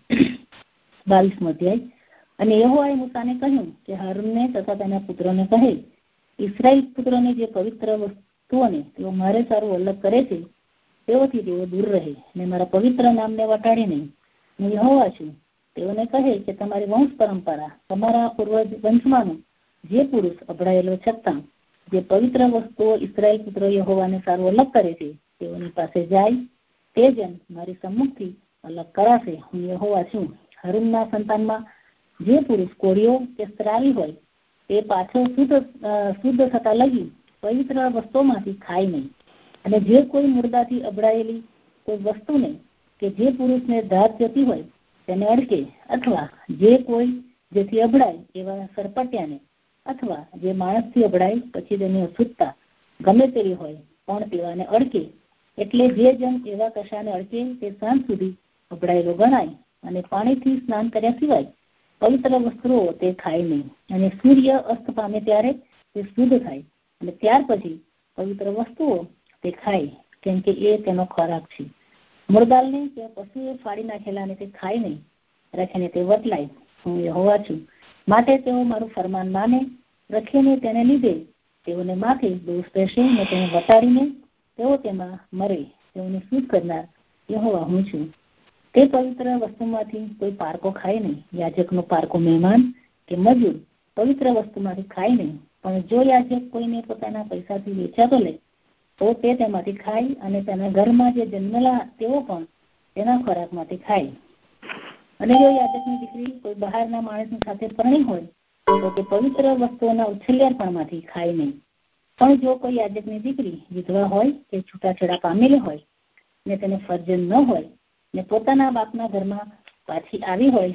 બાવીસમો અધ્યાય. અને યહોવાએ મૂસાને કહ્યું કે હારૂનને તથા તેના પુત્રોને કહે, ઇસ્રાયેલ પુત્રોને જે પવિત્ર વસ્તુઓને તેઓ મારે સારું અલગ કરે છે તેઓથી તેઓ દૂર રહે અને મારા પવિત્ર નામને વટાડે નહીં. હું યહોવા છું. તેઓને કહે કે તમારી વંશ પરંપરા તમારા પૂર્વજ વંશમાંનો જે પુરુષ અભડાયેલો છતાં જે પવિત્ર વસ્તુઓ ઇસ્રાયેલ પુત્રો યહોવાને સારું અલગ કરે છે તેઓની પાસે જાય, તે જન મારી સમ્મુખથી અલગ કરાશે. હું યહોવા છું. હારૂનના સંતાનમાં જે પુરુષ કોળીઓ કે સ્ત્રાવી હોય તે પાછળ શુદ્ધ શુદ્ધ થતા લગી પવિત્ર વસ્તુઓમાંથી ખાય નહીં. અને જે કોઈ મુર્દાથી અભડાયેલી કોઈ વસ્તુને કે જે પુરુષને ધાત જતી હોય તેને અડકે, અથવા જે કોઈ જેથી અભડાય એવા સરપટિયાને, અથવા જે માણસથી અભડાય પછી તેની અશુદ્ધતા ગમે તેવી હોય પણ તેવાને અડકે, એટલે જે જન એવા કશાને અડકે તે સાંજ સુધી અભડાયેલો ગણાય. અને પાણીથી સ્નાન કર્યા સિવાય પવિત્ર વસ્તુઓ તે ખાય નહીં. અને સૂર્ય અસ્ત પામે ત્યારે તે શુદ્ધ થાય અને ત્યાર પછી પવિત્ર વસ્તુઓ તે ખાય, કેમ કે એ તેનો ખોરાક છે. મુરદાલને કે પશુએ ફાડી નાખેલાને તે ખાય નહીં, રાખીને તે વટલાય. હું યહોવા છું. માટે તેઓ મારું ફરમાન માને, રખીને તેને લીધે તેઓને માથે દોષ રહેશે અને તેને વટાડીને તેઓ તેમાં મરે. તેઓને શુદ્ધ કરનાર યહોવા હું છું. તે પવિત્ર વસ્તુમાંથી કોઈ પારકો ખાય નહીં. યાજકનો પારકો મહેમાન કે મજૂર પવિત્ર વસ્તુમાંથી ખાય નહીં. પણ જો યાજક કોઈને પોતાના પૈસાથી વેચાતો લે તો તે તેમાંથી ખાય, અને તેના ઘરમાં જે જન્મેલા તેઓ પણ તેના ખોરાકમાંથી ખાય. અને જો યાજકની દીકરી કોઈ બહારના માણસની સાથે પરણી હોય તો તે પવિત્ર વસ્તુઓના ઉછેલિયારપણમાંથી ખાય નહીં. પણ જો કોઈ યાજકની દીકરી વિધવા હોય કે છૂટાછેડા પામેલી હોય ને તેને ફરજન ન હોય ને પોતાના બાપના ઘરમાં પાછી આવી હોય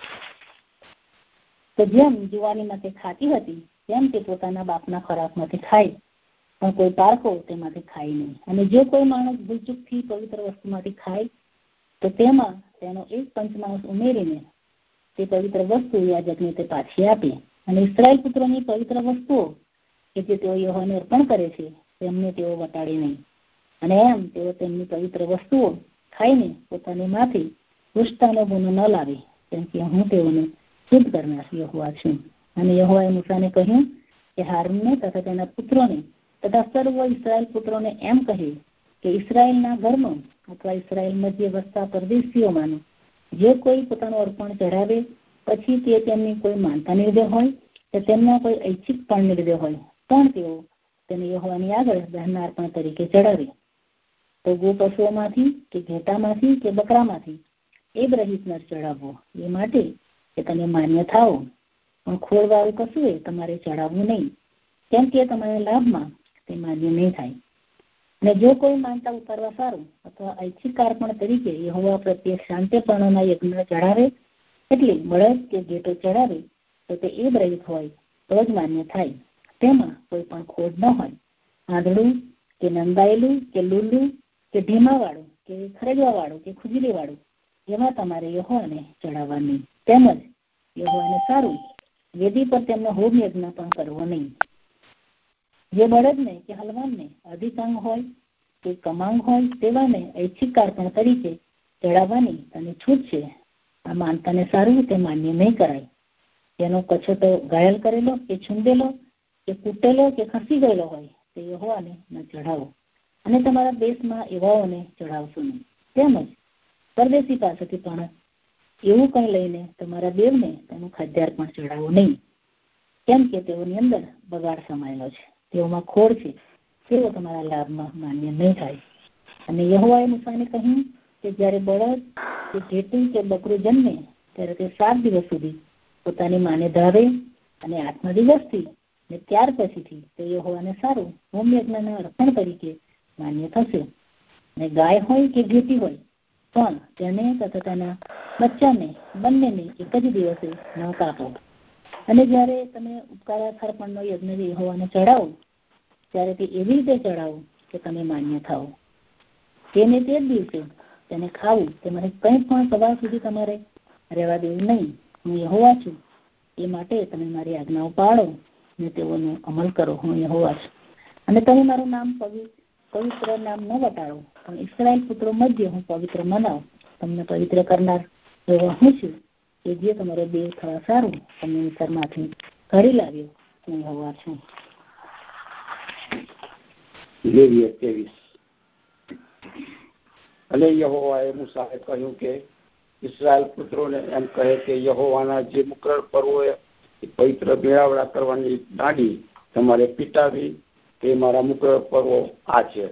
તો જેમ જુવાનીમાં તે ખાતી હતી તેમ તે પોતાના બાપના ખોરાકમાંથી ખાય, પણ કોઈ પારકો તેમાંથી ખાય નહીં. અને જો કોઈ માણસ ભૂલચૂકથી પવિત્ર વસ્તુમાંથી ખાય તો તેમાં તેનો એક પંચમાંશ ઉમેરીને તે પવિત્ર વસ્તુ યાજકને તે પાછી આપે. અને ઇસ્રાયેલ પુત્રોની પવિત્ર વસ્તુઓ કે જે તેઓ યહોવાને અર્પણ કરે છે તેમને તેઓ વટાડે નહીં. અને એમ તેઓ તેમની પવિત્ર વસ્તુઓ ખાઈને પોતાની માથે દુષ્ટતાનો ગુનો ન લાવે, કેમ કે હું તેઓને શુદ્ધ કરનાર યહોવા છું. અને યહોવાએ મૂસાને કહ્યું કે હારૂનને તથા તેના પુત્રોને તથા સર્વ ઇસ્રાયેલ પુત્રોને એમ કહે કે ઇસ્રાયેલના ઘરમાં અથવા ઇસ્રાયેલ મધ્ય વસતા પરદેશીઓમાંનો જે કોઈ પોતાનું અર્પણ ચઢાવે પછી તે તેમની કોઈ માનતાને લીધે હોય કે તેમના કોઈ ઐચ્છિક પણને લીધે હોય, પણ તેઓ તેને યહોવાની આગળ દહનના અર્પણ તરીકે ચઢાવે તો ગો પશુઓમાંથી કે ઘેટામાંથી કે બકરામાંથી એક રહિત નર ચઢાવવો, એ માટે કે તમે માન્ય થાઓ. પણ ખોળવાળું કશું એ તમારે ચઢાવવું નહીં, કેમ કે તમારા લાભમાં તે માન્ય નહીં થાય. અને જો કોઈ માનતા ઉતારવા સારું અથવા ઐચ્છિક અર્પણ તરીકે યહોવા પ્રત્યે શાંતિપૂર્ણના યજ્ઞ ચઢાવે, એટલે બળદ કે ઘેટો ચઢાવે તો તે એ રહિત હોય તો જ માન્ય થાય. તેમાં કોઈ પણ ખોડ ન હોય. આંધળું કે નંદાયેલું કે લૂલું કે ઢીમાવાળું કે ખરેજવાવાળું કે ખુજલીવાળું એમાં તમારે યહોવાને ચઢાવવા નહીં. તેમજ યહોવાને સારું વેદી પર તેમનો હોમ યજ્ઞ પણ કરવો નહીં. જે બળદને કે હલવાનને અધિકાંગ હોય કે કમાંગ હોય તેવાને ઐચ્છિક અર્પણ તરીકે ચઢાવવાની અને છૂટ છે. આ માનતાને સારું તે માન્ય નહીં કરાય. તેનો કછોટો ઘાયલ કરેલો કે છૂંદેલો કે કૂટેલો કે ખસી ગયેલો હોય તે યહોવાને ન ચઢાવો. અને તમારા દેશમાં એવાઓને ચઢાવશો નહીં. તેમજ પરદેશી પાસેથી પણ એવું કંઈ લઈને તમારા દેવને તેનું ખાદ્યાર્પણ ચઢાવો નહીં, કેમ કે તેઓની અંદર બગાડ સમાયેલો છે, તેઓમાં ખોડ છે, તેઓ તમારા લાભમાં માન્ય નહીં થાય. અને યહોવાએ મૂસાને કહ્યું કે જ્યારે બળદ કે ઘેટું કે બકરું જન્મે ત્યારે તે સાત દિવસ સુધી પોતાની માને ધાવે, અને આઠમા દિવસથી ને ત્યાર પછીથી તે યહોવાને સારું હોમ યજ્ઞના અર્પણ તરીકે માન્ય થશે. અને ગાય હોય કે ઘેટી હોય પણ તેને તથા તેના બચ્ચાને બંનેને એક જ દિવસે ન કાપો. અને જ્યારે તમે ઉપકારાર્પણનો યજ્ઞ યહોવાને ચડાવો ત્યારે તે એવી રીતે ચડાવો કે તમે માન્ય થાઓ. તેને તે જ દિવસે તેને ખાવું, તેમાંથી કંઈ પણ સવાર સુધી તમારે રહેવા દેવું નહીં. હું યહોવા છું, એ માટે તમે મારી આજ્ઞાઓ પાળો અને તેઓનો અમલ કરો. હું યહોવા છું. અને તમે મારું નામ પવિત્ર નામ ન વટાળો, પણ ઇસ્રાયેલ પુત્રો મધ્ય હું પવિત્ર મનાવ. તમને પવિત્ર કરનાર એવા હું છું, કે જે તમારો દેહ થવા સારું તમને મિસરમાંથી ઘડી લાવ્યો. હું યહોવા છું. લેવીય ત્રેવીસ. અને યહોવાએ મૂસાને કહ્યું કે ઇસ્રાયેલ પુત્રોને એમ કહે કે યહોવાના જે મુકરર પર્વો એ પવિત્ર મેળાવડા કરવાની દાંડી તમારે પીટાવી, તે મારા મુકરર પર્વો આ છે.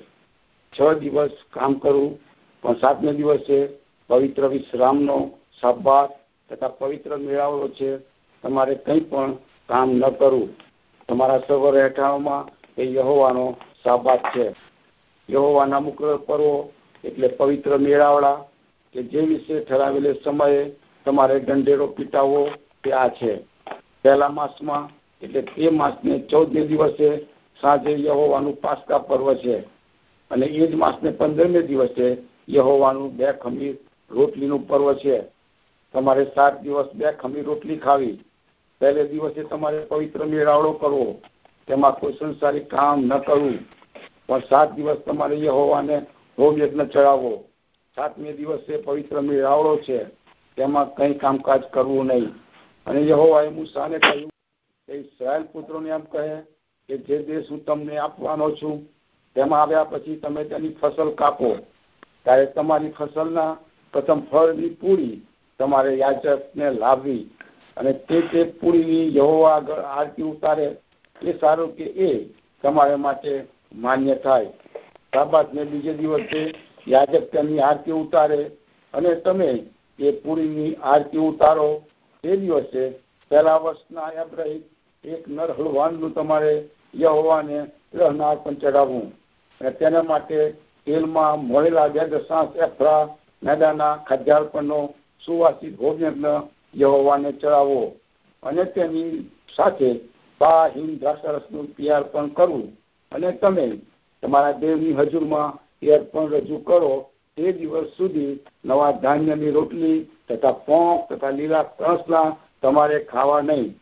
છ દિવસ કામ કરવું, પણ સાતમે દિવસે પવિત્ર વિશ્રામનો સબ્બાત તથા પવિત્ર મેળાવડો છે. તમારે કંઈ પણ કામ ન કરવું. તમારા સર્વ રહેઠાણોમાં એ યહોવાનો સબ્બાત છે. યહોવાના મુકરર પર્વો એટલે પવિત્ર મેળાવડા કે જે વિશે ઠરાવેલે સમયે તમારે ઢંઢેરો પીટાવવો તે આ છે. પહેલા માસમાં એટલે તે માસને ચૌદમે દિવસે સાંજે યહોવાનું પાસ્કા પર્વ છે. અને એ જ માસને પંદરમે દિવસે યહોવાનું બે ખમીર રોટલીનું પર્વ છે. તમારે સાત દિવસ બે ખમીર રોટલી ખાવી. પહેલે દિવસે તમારે પવિત્ર મેળાવડો કરવો, તેમાં કોઈ સંસારી કામ ન કરવું, પણ સાત દિવસ તમારે યહોવાને હોમ યજ્ઞ ચડાવવો. સાતમે દિવસે પવિત્ર મેળાવડો છે, તેમાં કંઈ કામકાજ કરવું નહીં. અને યહોવાએ મૂસાને કહ્યું કે ઇસ્રાયેલ પુત્રોને એમ કહે કે જે દેશ હું તમને આપવાનો છું, તેમાં આવ્યા પછી તમે તેની ફસલ કાપો, ત્યારે તમારી ફસલના પ્રથમ ફળની પૂરી તમારે યાજકને લાવવી. અને તે તે પૂરીની યહોવા આગળ આરતી ઉતારે, એ સારું કે એ તમારા માટે માન્ય થાય. સાબાતને બીજે દિવસે યાજક તેની આરતી ઉતારે, અને તમે એ પૂરીની આરતી ઉતારો. તે દિવસે પહેલા વર્ષના એબ્રહિત એક નર હળવાનનું તમારે યહોવાને રહેનાર પણ ચડાવવું. અને તેના માટે તેલમાં મોળેલા બે દશાંશ એફરા મેદાના ખદ્યાળપણનો સુવાસિત હોમયજ્ઞ યહોવાને ચડાવવો. અને તેની સાથે પા હિમ દ્રાક્ષરસનું પિયાર પણ કરવું. અને તમે તમારા દેવની હજુરમાં એ અર્પણ રજૂ કરો. તે દિવસ સુધી નવા ધાન્યની રોટલી તથા પોંક તથા લીલા ત્રણસલા તમારે ખાવા નહીં.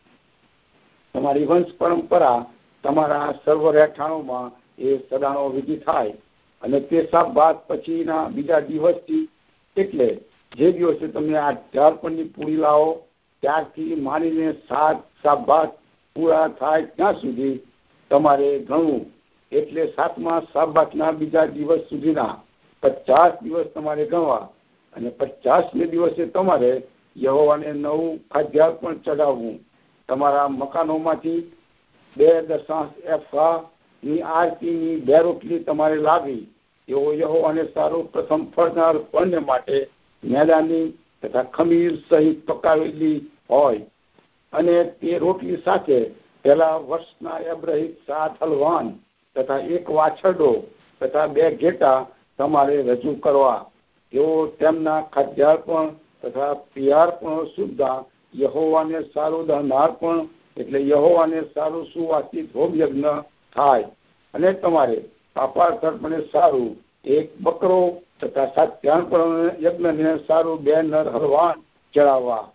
તમારી વંશ પરંપરા તમારા સર્વ રહેઠાણોમાં એ સદાનો વિધિ થાય. અને તે સાબાત પછીના બીજા દિવસથી, એટલે જે દિવસે તમે આ ઝારપણની પૂરી લાવો, ત્યારથી માનીને સાત સાબાત પૂરા થાય ત્યાં સુધી તમારે ગણવું. એટલે સાતમા સાબાતના બીજા દિવસ સુધીના પચાસ દિવસ તમારે ગણવા. અને પચાસમે દિવસે તમારે યહોવાને નવું ખાદ્યાર પણ ચડાવવું. તમારા મકાનોમાંથી બે દશાંશ એફની આરતીની બે રોટલી તમારે લાવી. એવો યહોવાને સારું પ્રથમ ફળનાર પણને માટે મેદાની તથા ખમીર સહિત પકાવેલી હોય. અને તે રોટલી સાથે પહેલા વર્ષના એબ્રહિત સાત હલવાન તથા એક વાછરડો તથા બે ઘેટા તમારે રજૂ કરવા. એવો તેમના ખાદ્યાર્પણ તથા પિયાર્પણો સુદ્ધા યહોવાને સારું દહનાર્પણ એટલે યહોવાને સારું સુવાસિત હોમ યજ્ઞ થાય. અને તમારે પાપાર્પણને સારું એક બકરો તથા સાત્યાર્પણ યજ્ઞને સારું બે નર હળવાન ચડાવવા.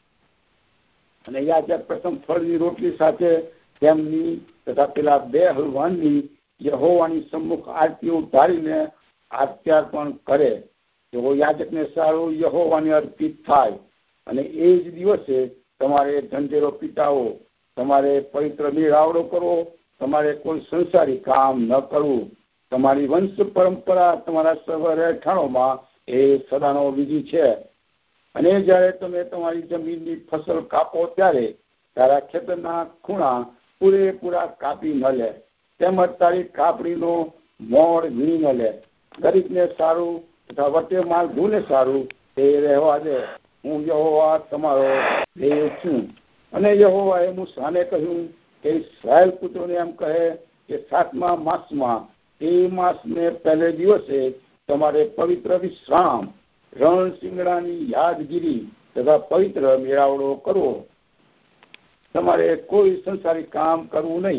અને યાજક પ્રથમ ફળની રોટલી સાથે તેમની તથા પેલા બે હળવાનની યહોવાની સમ્મુખ આરતી ઉતારીને આત્યાર્પણ કરે. એવો યાજકને સારું યહોવાને અર્પિત થાય. અને એ જ દિવસે તમારે ઢંઢેરો પીટાવો. તમારે પવિત્ર મેળાવડો કરવો. તમારે કોઈ સંસારી કામ ન કરવું. તમારી વંશ પરંપરા તમારા સર્વ રહેઠાણોમાં એ સદાનો વિધિ છે. અને જ્યારે તમે તમારી જમીનની ફસલ કાપો ત્યારે તારા ખેતરના ખૂણા પૂરેપૂરા કાપી ન લે, તેમજ તારી કાપડીનો મોડ વીણી ન લે. ગરીબને સારું તથા વટે માલધુને સારું તે રહેવા દે. હું યહોવા તમારો દેવ છું. અને યહોવાએ મૂસાને કહ્યું કે ઇસ્રાયેલ પુત્રોને એમ કહે કે સાતમા માસમાં એ માસને પહેલે દિવસે તમારે પવિત્ર વિશ્રામ, રણ શિંગડાની યાદગીરી તથા પવિત્ર મેળાવડો કરવો. તમારે કોઈ સંસારી કામ કરવું નહીં.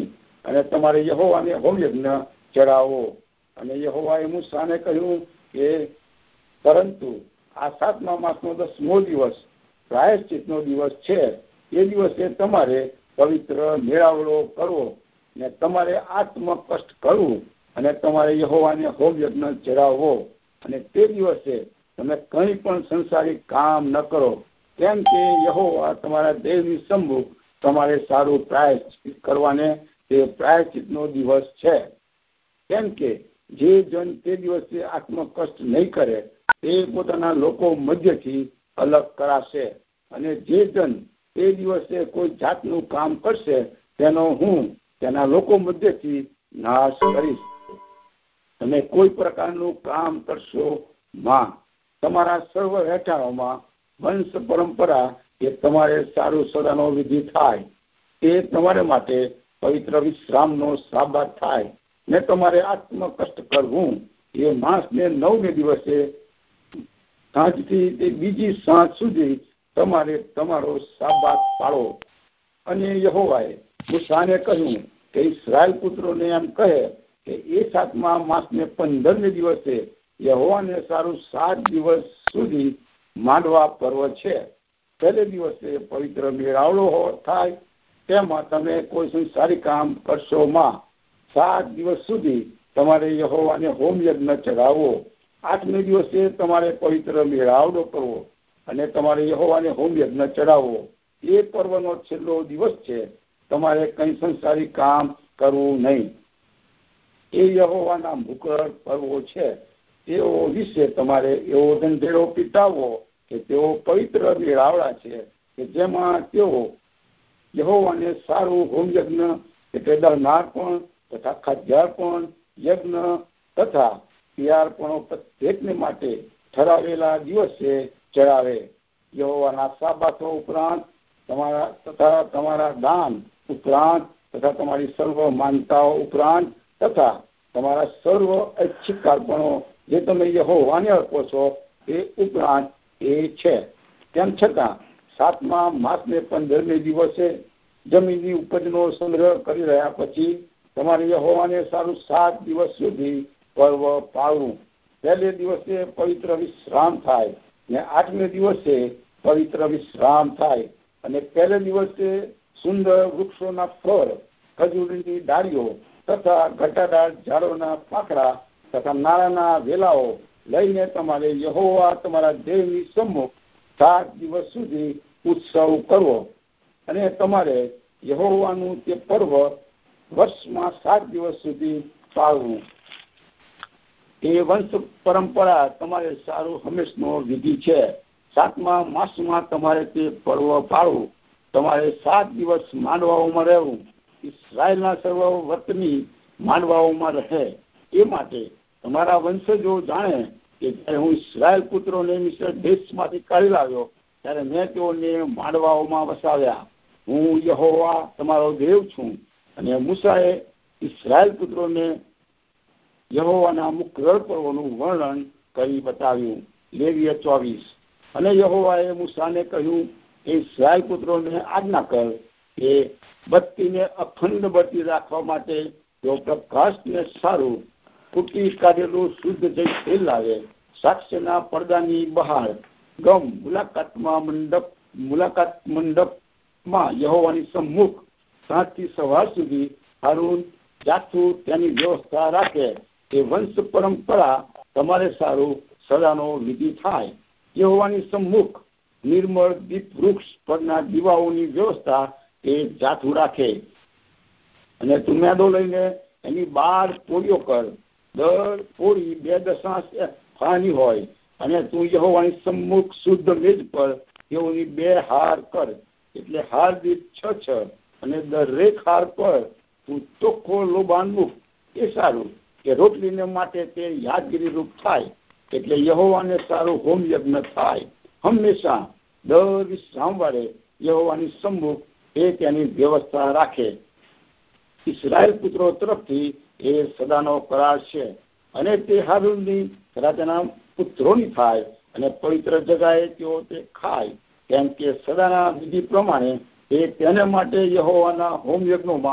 અને તમારે યહોવાને હોમયજ્ઞ ચડાવો. અને યહોવાએ મૂસાને કહ્યું કે પરંતુ આ સાતમા માસનો દસમો દિવસ પ્રાયશ્ચિતનો દિવસ છે. એ દિવસે તમારે પવિત્ર મેળાવડો કરવો ને તમારે આત્મ કષ્ટ કરવું અને તમારે યહોવાને હોમયજ્ઞ ચડાવવો. અને તે દિવસે તમે કંઈ પણ સંસારિક કામ ન કરો, કેમ કે યહોવા તમારા દેવની સમ્મુખ તમારે સારું પ્રાયશ્ચિત કરવાને તે પ્રાયશ્ચિતનો દિવસ છે. કેમ કે જે જન તે દિવસે આત્મ કષ્ટ નહીં કરે તે પોતાના લોકો મધ્યથી અલગ કરાશે. અને જે જન તે દિવસે કોઈ જાતનું કામ કરશે તેનો હું તેના લોકો મધ્યથી નાશ કરીશ. તમે કોઈ પ્રકારનું કામ કરશો માં. તમારા સર્વ રહેઠાણોમાં વંશ પરંપરા એ તમારે સારું સદાનો વિધિ થાય. તે તમારે માટે પવિત્ર વિશ્રામનો સાબાત થાય. ને તમારે આત્મ કષ્ટ કરવું એ માસને નવમે દિવસે સાંજથી તે બીજી સાંજ સુધી તમારે તમારો સાબાત પાળો. અને યહોવાએ મૂસાને કહ્યું કે ઇસ્રાએલ પુત્રોને એમ કહે કે એ સાતમા માસને પંદરમે દિવસે યહોવાને સારું સાત દિવસ સુધી માંડવા પર્વ છે. પહેલે દિવસે પવિત્ર મેળાવડો થાય, તેમાં તમે કોઈ સંસારી કામ કરશો માં. સાત દિવસ સુધી તમારે યહોવાને હોમયજ્ઞ ચડાવવો. આઠમે દિવસે તમારે પવિત્ર મેળાવડો કરવો અને તમારે યહોવાને હોમયજ્ઞ ચડાવવો. એ પર્વનો છેલ્લો દિવસ છે. તમારે કંઈ સંસારી કામ કરવું નહીં. એ યહોવાના મુકરર પર્વો છે. તેઓ વિશે તમારે એવો ધંધેડો પીટાવવો કે તેઓ પવિત્ર મેળાવડા છે કે જેમાં તેઓ યહોવાને સારું હોમયજ્ઞ એટલે દહનાર્પણ તથા ખાદ્યાર્પણ યજ્ઞ તથા પિયાર્પણો પ્રત્યેકને માટે ઠરાવેલા દિવસે ચડાવે. યહોવાના સાબાતો ઉપરાંત તમારા તથા તમારા દાન ઉપરાંત તથા તમારી સર્વ માનતાઓ ઉપરાંત તથા તમારા સર્વ ઐચ્છિક અર્પણો જે તમે યહોવાને અર્પો છો એ ઉપરાંત એ છે. તેમ છતાં સાતમા માસને પંદરમે દિવસે જમીનની ઉપજનો સંગ્રહ કરી રહ્યા પછી તમારે યહોવાને સારું સાત દિવસ સુધી પર્વ પાળવું. પહેલે દિવસે પવિત્ર વિશ્રામ થાય ને આઠમે દિવસે પવિત્ર વિશ્રામ થાય. અને પહેલે દિવસે સુંદર વૃક્ષોના ફળ, ખજૂરની ડાળીઓ તથા ઘટાદાર ઝાડોના પાંખડા તથા નાળાના વેલાઓ લઈને તમારે યહોવા તમારા દેવની સમ્મુખ સાત દિવસ સુધી ઉત્સવ કરવો. અને તમારે યહોવાનું તે પર્વ વર્ષમાં સાત દિવસ સુધી પાળવું. એ વંશ પરંપરા તમારે સારું હંમેશનો વિધિ છે. સાતમા માસમાં તમારે તે પર્વ પાળવું. તમારે સાત દિવસ માંડવાઓમાં રહેવું. ઇસ્રાયેલના સર્વ વતની માંડવાઓમાં રહે. એ માટે તમારા વંશજો જાણે કે જ્યારે હું ઇસ્રાયેલ પુત્રોને મિસ્ર દેશમાંથી કાઢી લાવ્યો ત્યારે મેં તેઓને માંડવાઓમાં વસાવ્યા. હું યહોવા તમારો દેવ છું. અને મૂસાએ ઇસ્રાયેલ પુત્રોને યહોવાના મુકરર પર્વોનું વર્ણન કરી બતાવ્યું. લેવીય ચોવીસ. અને યહોવાએ મૂસાને કહ્યું કે ઇસ્રાયેલ પુત્રોને આજ્ઞા કર કે બત્તીને અખંડ બત્તી રાખવા માટે તેઓ પ્રકાશને સારું કૂટી કાઢેલું શુદ્ધ જઈ તેલ લાવે. સાક્ષ્યના પડદાની બહાર ગમ મુલાકાતમાં મંડપ મુલાકાત મંડપમાં યહોવાની સમ્મુખ સાંજથી સવાર સુધી હારૂન જાથું તેની વ્યવસ્થા રાખે. એ વંશ પરંપરા તમારે સારું સદાનો વિધિ થાય. યહોવાની સમ્મુખ નિર્મળ દીપ વૃક્ષ પરના દીવાઓની વ્યવસ્થા એ જાથું રાખે. અને તું મેદો લઈને એની બાર પોળીઓ કર. દર પોળી બે દશાંશ ફાની હોય. અને તું યહોવાની સમ્મુખ શુદ્ધ મેજ પર તેઓની બે હાર કર. એટલે હાર દીઠ છ છ. અને દરેક હાર પર તું ચોખ્ખો લોબાન મૂક. એ સારું કે રોટલીને માટે તે યાદગીરી રૂપ થાય. એટલે યહોવાને સારું હોમ યજ્ઞ થાય. હંમેશા દર વિશ્રામવારે યહોવાની સમ્મુખ એ તેની વ્યવસ્થા રાખે. ઇસ્રાયેલ પુત્રો તરફથી એ સદાનો કરાર છે. અને તે હારૂનની તથા તેના પુત્રોની થાય. અને પવિત્ર જગાએ તેઓ તે ખાય. કેમ કે સદાના વિધિ પ્રમાણે એ તેને માટે યહોવાના હોમ યજ્ઞોમાં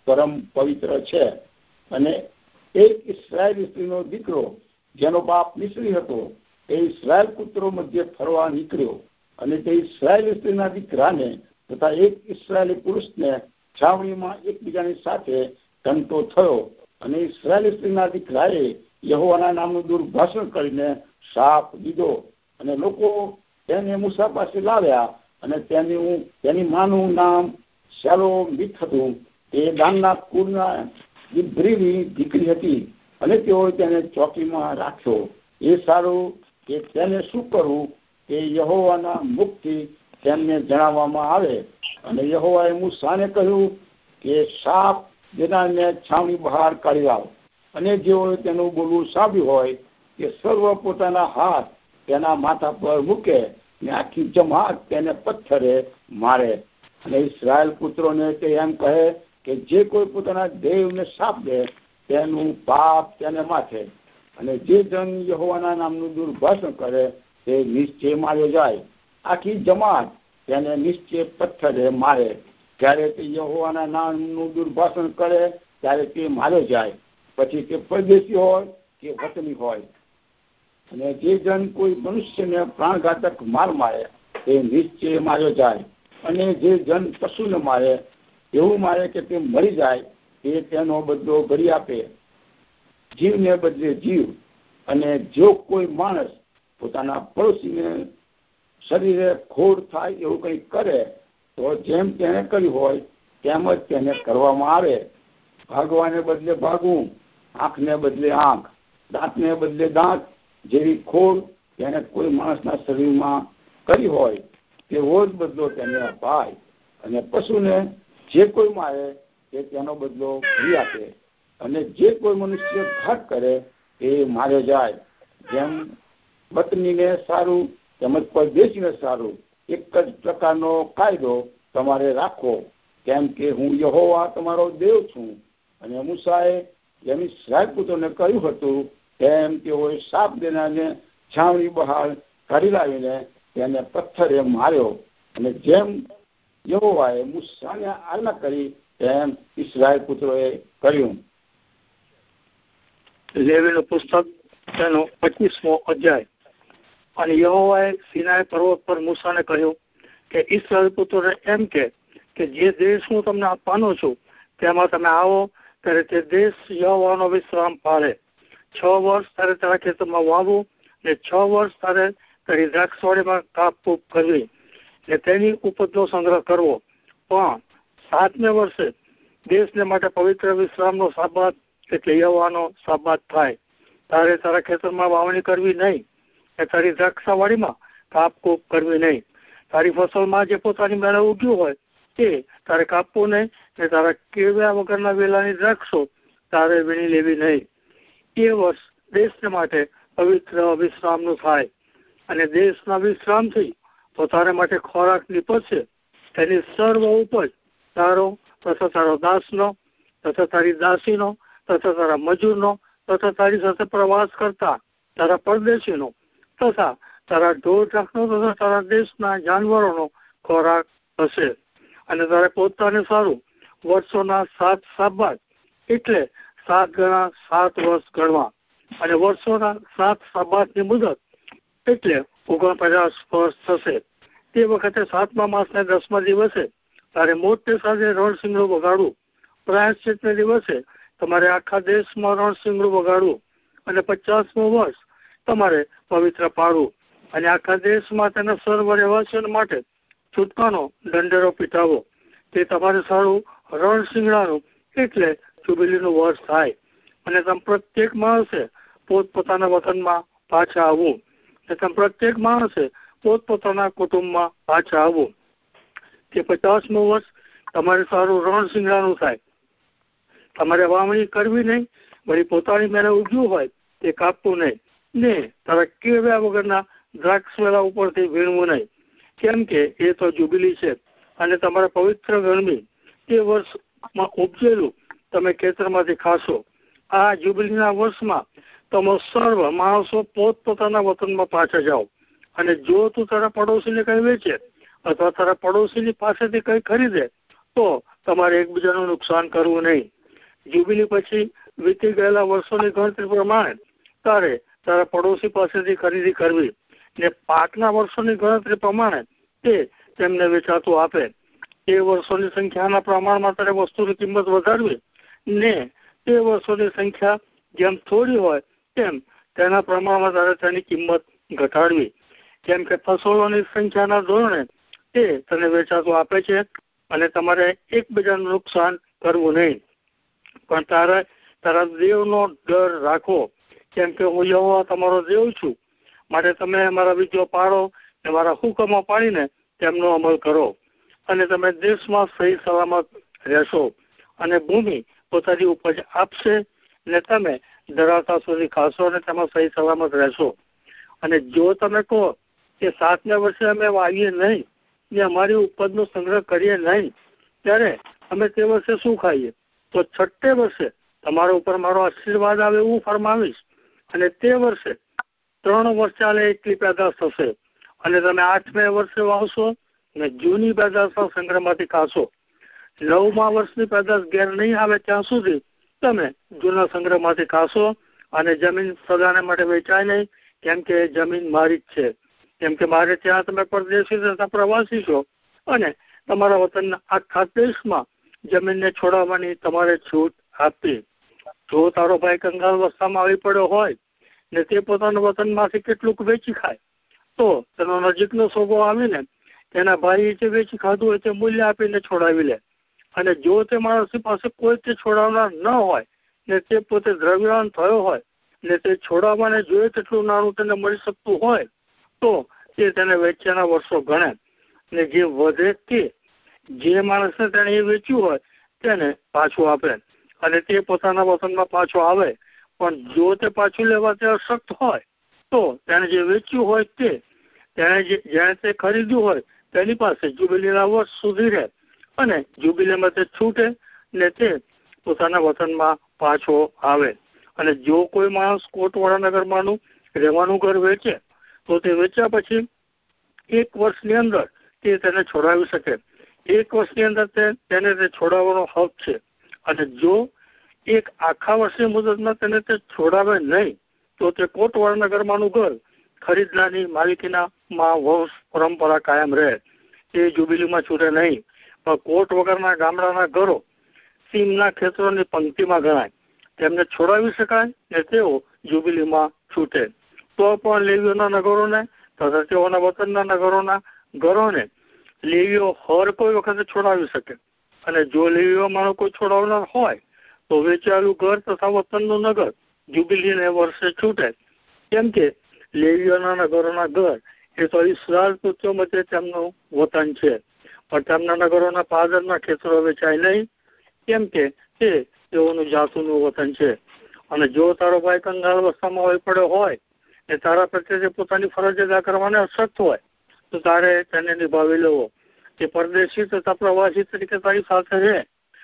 પરમ પવિત્ર છે. અને એક ઇસ્રાયેલી સ્ત્રીનો દીકરો જેનો બાપ મિસ્રી હતો એ ઇસ્રાયેલ પુત્રો મધ્ય ફરવા નીકળ્યો અને તે ઇસ્રાયેલી સ્ત્રીના દીકરાને તથા એક ઇસ્રાયેલી પુરુષને છાવણીમાં એકબીજાની સાથે ઘંટો થયો. અને ઇસ્રાયેલી સ્ત્રીના દીકરાએ યહોવાના નામનું દુર્ભાષણ કરીને શાપ દીધો. અને લોકો તેને મૂસા પાસે લાવ્યા અને તેની તેની માનું નામ શેલોમીત હતું. તે દાનના કુળના ઇબ્રીની દીકરી હતી અને તેઓએ તેને ચોકીમાં રાખ્યો. એ સારું કે તેને શું કરવું તે યહોવાના મુખથી તેમને જણાવવામાં આવે. અને યહોવાએ મૂસાને કહ્યું કે સાપ દેનારને છાવણી બહાર કાઢી લાવ. અને જેઓએ તેનું બોલવું સાંભળ્યું હોય કે સર્વ પોતાના હાથ તેના માથા પર મૂકે ને આખી જમાત તેને પથ્થરે મારે. અને ઇસ્રાયેલ પુત્રોને તે એમ કહે કે જે કોઈ પોતાના દેવને શાપ દે તેનું પાપ તેને માથે. અને જે જન યહોવાના નામનું દુર્ભાષણ કરે તે નિશ્ચય માર્યો જાય. આખી જમાત તેને નિશ્ચય પથ્થરે મારે. જ્યારે તે યહોવાના નામનું દુર્ભાષણ કરે ત્યારે તે માર્યો જાય, પછી તે પરદેશી હોય કે વતની હોય. અને જે જન કોઈ મનુષ્યને પ્રાણઘાતક માર મારે તે નિશ્ચય માર્યો જાય. અને જે જન પશુને મારે એવું મારે કે તે મરી જાય તે તેનો બદલો ભરી આપે, જીવને બદલે જીવ. અને જો કોઈ માણસ પોતાના પડોશીને શરીરે ખોડ થાય એવું કંઈ કરે તો જેમ તેને કર્યું હોય તેમ જ તેને કરવામાં આવે. ભાગવાને બદલે ભાગવું, આંખને બદલે આંખ, દાંતને બદલે દાંત જેવી ખોડ તેને કોઈ માણસના શરીરમાં કરી હોય તેવો જ બદલો તેને અપાય. અને પશુને જે કોઈ મારે તે તેનો બદલો ભરી આપે. અને જે કોઈ મનુષ્ય ઘાત કરે તે માર્યો જાય. જેમ વતનીને સારું તેમજ પરદેશીને સારું એક જ પ્રકારનો કાયદો તમારે રાખવો, કેમ કે હું યહોવા તમારો દેવ છું. અને મૂસાએ જેમ ઇસ્રાયેલ પુત્રોને કહ્યું હતું તેમ તેઓએ શાપ દેનારને છાવણી બહાર કાઢી લાવીને તેને પથ્થરે માર્યો. અને જેમ યહોવાએ મૂસાને આજ્ઞા કરી તેમ ઇસ્રાયેલ પુત્રોએ કર્યું. લેવીનું પુસ્તક તેનો પચીસમો અધ્યાય. અને યહોવાએ સિનાઈ પર્વત પર મૂસાને કહ્યું કે ઇસ્રાયેલ પુત્રોને એમ કે કે જે દેશ હું તમને આપવાનો છું તેમાં તમે આવો ત્યારે તે દેશ યહોવાનો વિશ્રામ પાડે. છ વર્ષ તારે તારા ખેતરમાં વાવવું ને છ વર્ષ તારે તારી દ્રાક્ષવાડીમાં કાપકૂપ કરવી ને તેની ઉપજનો સંગ્રહ કરવો. પણ સાતમે વર્ષે દેશને માટે પવિત્ર વિશ્રામનો સાબાત એટલે યહોવાનો સાબાત થાય. તારે તારા ખેતરમાં વાવણી કરવી નહીં ને તારી દ્રાક્ષવાડીમાં કાપકૂપ કરવી નહીં. તારી ફસલમાં જે પોતાની મેળે ઉગ્યું હોય તે તારે કાપવું નહીં ને તારા કેવ્યા વગરના વેલાની દ્રાક્ષો તારે વીણી લેવી નહીં. એ વર્ષ દેશને માટે પવિત્ર વિશ્રામનું થાય. અને દેશના વિશ્રામથી તો તારે માટે ખોરાક નીપજશે. તેની સર્વ ઉપજ તારો તથા તારો દાસનો તથા તારી દાસીનો તથા તારા મજૂરનો તથા તારી સાથે પ્રવાસ કરતા તારા પરદેશીનો તથા તારા ઢોર ઢાકનો તથા તારા દેશના જાનવરોનો ખોરાક હશે. અને તારે પોતાને સારું વર્ષોના સાત સાબાત એટલે સાત ગણા સાત વર્ષ ગણવા. અને વર્ષોના સાત સાબાતની મુદત એટલે ઓગણપચાસ વર્ષ થશે. તે વખતે સાતમા માસના દસમા દિવસે તારે મોટે સાથે રણસિંગડું વગાડવું. પ્રાયશ્ચિતને દિવસે તમારે આખા દેશમાં રણસિંગડું વગાડવું. અને પચાસમું વર્ષ તમારે પવિત્ર પાડવું. અને આખા દેશમાં તેના સર્વ રહેવાસીઓ માટે છૂટકાનો દંડેરો પીટાવો. તે તમારે સારું રણસિંગડાનું એટલે જુબિલીનું વર્ષ થાય. અને તમે પ્રત્યેક માણસે પોતપોતાના વતનમાં પાછા આવવું. અને તમે પ્રત્યેક માણસે પોતપોતાના કુટુંબમાં પાછા આવવું. તે પચાસમું વર્ષ તમારે સારું રણસિંગડાનું થાય. તમારે વાવણી કરવી નહીં, વળી પોતાની મેળે ઉગ્યું હોય તે કાપવું નહીં ને તારા કેવ્યા વગરના દ્રાક્ષ વેલા ઉપરથી વીણવું નહીં, કેમ કે એ તો જુબિલી છે. અને તમારા પવિત્ર ગણવી તે વર્ષમાં ઉપજેલું તમે ખેતરમાંથી ખાશો. આ જુબિલીના વર્ષમાં તમે સર્વ માણસો પોતપોતાના વતનમાં પાછા જાઓ. અને જો તું તારા પડોશીને કંઈ વેચે અથવા તારા પડોશીની પાસેથી કંઈ ખરીદે તો તમારે એકબીજાનું નુકસાન કરવું નહીં. જ્યુબિલી પછી વીતી ગયેલા વર્ષોની ગણતરી પ્રમાણે તારે તારા પડોશી પાસેથી ખરીદી કરવી ને પાકના વર્ષોની ગણતરી પ્રમાણે તે તેમને વેચાતું આપે. તે વર્ષોની સંખ્યાના પ્રમાણમાં તારે વસ્તુની કિંમત વધારવી ને તે વર્ષોની સંખ્યા જેમ થોડી હોય તેમ તેના પ્રમાણમાં તારે તેની કિંમત ઘટાડવી. કેમ કે ફસલોની સંખ્યાના ધોરણે તે તને વેચાતું આપે છે અને તમારે એકબીજાનું નુકસાન કરવું નહીં. પણ તારે તારા દેવનો ડર રાખો. કેમ કે હું યહોવા તમારો દેવ છું, માટે તમે મારા વિધિઓ પાળો ને મારા હુકમો પાડીને તેમનો અમલ કરો અને તમે દેશમાં સહી સલામત રહેશો અને ભૂમિ પોતાની ઉપજ આપશે ને તમે ધરાવતા સુધી ખાશો અને તેમાં સહી સલામત રહેશો. અને જો તમે કહો કે સાતમે વર્ષે અમે વાવીએ નહીં ને અમારી ઉપજનો સંગ્રહ કરીએ નહીં, ત્યારે અમે તે વર્ષે શું ખાઈએ? તો છઠ્ઠે વર્ષે તમારા ઉપર મારો આશીર્વાદ આવે એવું ફરમાવીશ અને તે વર્ષે ત્રણ વર્ષ ચાલે એટલી પેદાશ થશે અને તમે આઠમે વર્ષે વાવશો ને જૂની પેદાશના સંગ્રહમાંથી ખાશો. નવમા વર્ષની પેદાશ ઘેર નહીં આવે ત્યાં સુધી તમે જૂના સંગ્રહમાંથી ખાશો અને જમીન સદાને માટે વેચાય નહીં, કેમ કે જમીન મારી જ છે. કેમ કે મારે ત્યાં તમે પરદેશી તથા પ્રવાસી છો અને તમારા વતનના આખા દેશમાં જમીનને છોડાવવાની તમારે છૂટ આપી. જો તારો ભાઈ કંગાલ અવસ્થામાં આવી પડ્યો હોય ને તે પોતાના વતનમાંથી કેટલુંક વેચી ખાય, તો તેનો નજીકનો સોગો આવીને તેના ભાઈ જે વેચી ખાધું હોય તે મૂલ્ય આપીને છોડાવી લે. અને જો તે માણસની પાસે કોઈ તે છોડાવનાર ન હોય ને તે પોતે દ્રવ્યવાન થયો હોય ને તે છોડાવવાને જોઈએ તેટલું નાણું તેને મળી શકતું હોય, તો તે તેને વેચ્યાના વર્ષો ગણે ને જે વધે તે જે માણસને તેને એ વેચ્યું હોય તેને પાછું આપે અને તે પોતાના વતનમાં પાછો આવે. પણ જો તે પાછું લેવા તે અશક્ત હોય તો તેને જે વેચ્યું હોય તે તેને જે જેણે તે ખરીદ્યું હોય તેની પાસે જ્યુબિલીના વર્ષ સુધી રહે અને જ્યુબિલીમાં તે છૂટે ને તે પોતાના વતનમાં પાછો આવે. અને જો કોઈ માણસ કોટવાળા નગરમાંનું રહેવાનું ઘર વેચે તો તે વેચ્યા પછી એક વર્ષની અંદર તે તેને છોડાવી શકે. એક વર્ષની અંદર તે તેને તે છોડાવવાનો હક છે. અને જો એક આખા વર્ષની મુદતમાં તેને તે છોડાવે નહીં તો તે કોટવાળા નગરમાંનું ઘર ખરીદનારની માલિકીનામાં વંશ પરંપરા કાયમ રહે. તે જ્યુબિલીમાં છૂટે નહીં. પણ કોટ વગરના ગામડાના ઘરો સીમના ખેતરોની પંક્તિમાં ગણાય, તેમને છોડાવી શકાય ને તેઓ જ્યુબિલીમાં છૂટે. તો પણ લેવીઓના નગરોને તથા તેઓના વતનના નગરોના ઘરોને લેવીઓ હર કોઈ વખતે છોડાવી શકે. અને જો લેવીઓમાં કોઈ છોડાવનાર હોય તો વેચાયેલું ઘર તથા વતનનું નગર જ્યુબિલીને વર્ષે છૂટે. કેમ કે લેવીઓના નગરોના ઘર એ તો ઇસ્રાએલ પુત્રો મધ્ય તેમનું વતન છે, પણ તેમના નગરોના પાદરના ખેતરો વેચાય નહીં, કેમ કે તે તેઓનું જાતુનું વતન છે. અને જો તારો ભાઈ કંગાલ અવસ્થામાં હોઈ પડ્યો હોય ને તારા પ્રત્યે પોતાની ફરજ અદા કરવાને અશક્ત હોય તો તારે તેને નિભાવી લેવો. તે પરદેશી તથા પ્રવાસી તરીકે તારી સાથે રહે.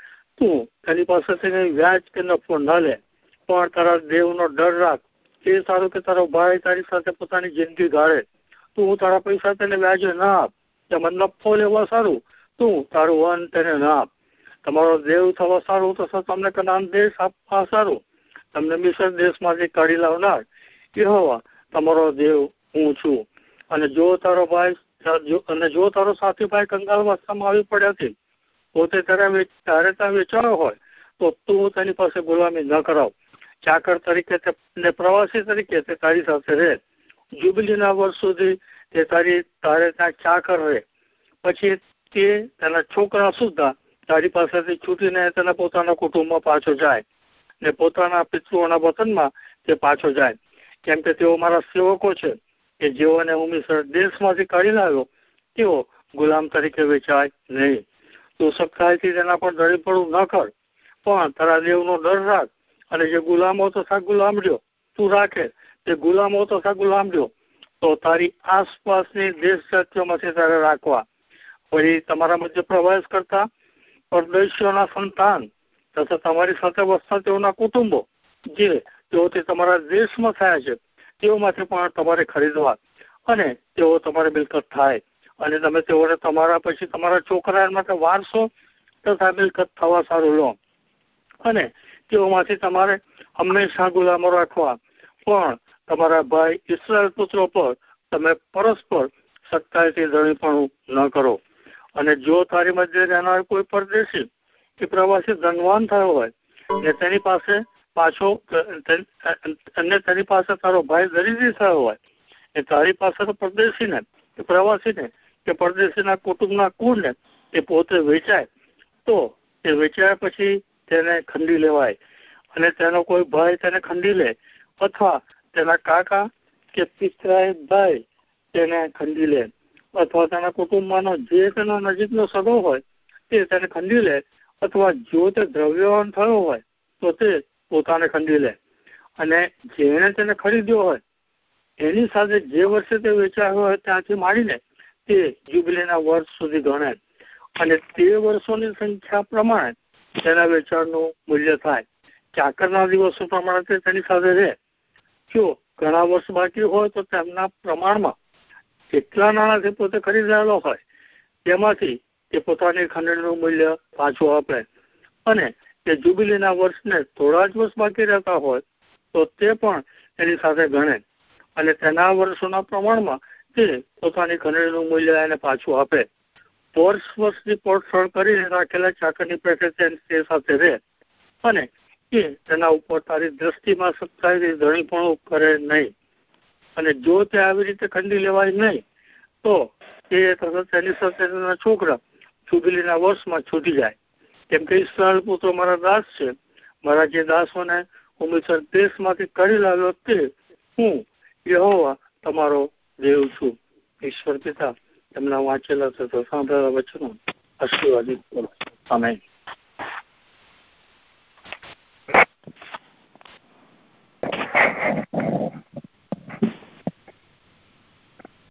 તું તેની પાસે તેને વ્યાજ કે નફો ન લે, પણ તારા દેવનો ડર રાખ. એ સારું કે તારો ભાઈ તારી સાથે પોતાની જિંદગી ગાળે. તું તારા પૈસા તેને વ્યાજે ના આપ. તેમાં નફો લેવા સારું તું તારું વન તેને ના આપ. તમારો દેવ થવા સારું તથા તમને કનાન દેશ આપવા સારું. તમને મિસર દેશમાંથી કાઢી લાવનાર યહોવા તમારો દેવ હું છું. અને જો તારો ભાઈ અને જો તારો સાથી ભાઈ કંગાલ અવસ્થામાં આવી પડ્યાથી પોતે તારે તારે ત્યાં વેચાયો હોય તો તું તેની પાસે ગુલામી ન કરાવ. ચાકર તરીકે ને પ્રવાસી તરીકે તે તારી સાથે રહે. જ્યુબિલીના વર્ષ સુધી તે તારી તારે ત્યાં ચાકર રહે. પછી તે તેના છોકરા સુદ્ધા તારી પાસેથી છૂટીને તેના પોતાના કુટુંબમાં પાછો જાય ને પોતાના પિતૃઓના વતનમાં તે પાછો જાય. કેમ કે તેઓ મારા સેવકો છે કે જેઓને હું મિસર દેશમાંથી કાઢી લાવ્યો તેઓ ગુલામ તરીકે વેચાય નહીં. તું સખ્તાઈથી તેના પર ધરી પડવું ન કર, પણ તારા દેવનો ડર રાખ. અને જે ગુલામો તથા ગુલામડ્યો તું રાખે તે ગુલામો તથા ગુલામડ્યો તો તારી આસપાસની દેશ જાતિઓમાંથી તારે રાખવા. વળી તમારા મધ્ય પ્રવાસ કરતા પરદેશીઓના સંતાન તથા તમારી સાથે વસતા તેઓના કુટુંબો જે તેઓથી તમારા દેશમાં થયા છે તેઓમાંથી પણ તમારે ખરીદવા અને તેઓ તમારી મિલકત થાય. અને તમે તેઓને તમારા પછી તમારા છોકરા માટે વારસો તથા મિલકત થવા સારું લો, અને તેઓમાંથી તમારે હંમેશા ગુલામો રાખવા, પણ તમારા ભાઈ ઇસ્રાએલ પુત્રો પર તમે પરસ્પર સત્તાથી ધણીપણું ન કરો. અને જો તારી મધ્ય રહેનાર કોઈ પરદેશી કે પ્રવાસી ધનવાન થયો હોય ને તેની પાસે પાછો અને તેની પાસે તારો ભાઈ દરિદ્રી થયો હોય ને તારી પાસે તો પરદેશીને કે પ્રવાસીને કે પરદેશીના કુટુંબના કુળને એ પોતે વેચાય, તો એ વેચાયા પછી તેને ખંડી લેવાય. અને તેનો કોઈ ભાઈ તેને ખંડી લે, અથવા તેના કાકા કે પિતરાય ભાઈ તેને ખંડી લે, અથવા તેના કુટુંબમાંનો જે તેનો નજીકનો સગો હોય તે તેને ખંડી લે, અથવા જો તે દ્રવ્યવાન થયો હોય તો તે પોતાને ખંડી લે. અને જેણે તેને ખરીદ્યો હોય એની સાથે જે વર્ષે તે વેચાયો હોય ત્યાંથી માંડીને તે જ્યુબિલીના વર્ષ સુધી ગણે, અને તે વર્ષોની સંખ્યા પ્રમાણે તેના વેચાણનું મૂલ્ય થાય. ચાકરના દિવસો પ્રમાણે તે તેની સાથે રહે. જો ઘણા વર્ષ બાકી હોય તો તેમના પ્રમાણમાં જેટલા નાણાંથી પોતે ખરીદાયેલો હોય તેમાંથી તે પોતાની ખંડણીનું મૂલ્ય પાછું આપે. અને તે જ્યુબિલીના વર્ષને થોડા જ વર્ષ બાકી રહેતા હોય તો તે પણ એની સાથે ગણે, અને તેના વર્ષોના પ્રમાણમાં તે પોતાની ખંડણીનું મૂલ્ય એને પાછું આપે. વર્ષ વર્ષની પોટફળ કરીને રાખેલા ચાકરની પેટે તે સાથે રહે, અને એ તેના ઉપર તારી દ્રષ્ટિમાં સત્તાથી ધણીપણું કરે નહીં. અને જો તે આવી રીતે ખંડી લેવાય નહીં તો તે તથા તેની સાથે તેના છોકરા જુબિલીના વર્ષમાં છૂટી જાય. કેમ કે ઇસ્રાએલ પુત્રો મારા દાસ છે, મારા જે દાસોને હું મિસર દેશમાંથી કાઢી લાવ્યો તે હું યહોવા તમારો દેવ છું. ઈશ્વર પિતા તેમના વાંચેલા તથા સાંભળેલા વચનો આશીર્વાદિત કરો. આમેન.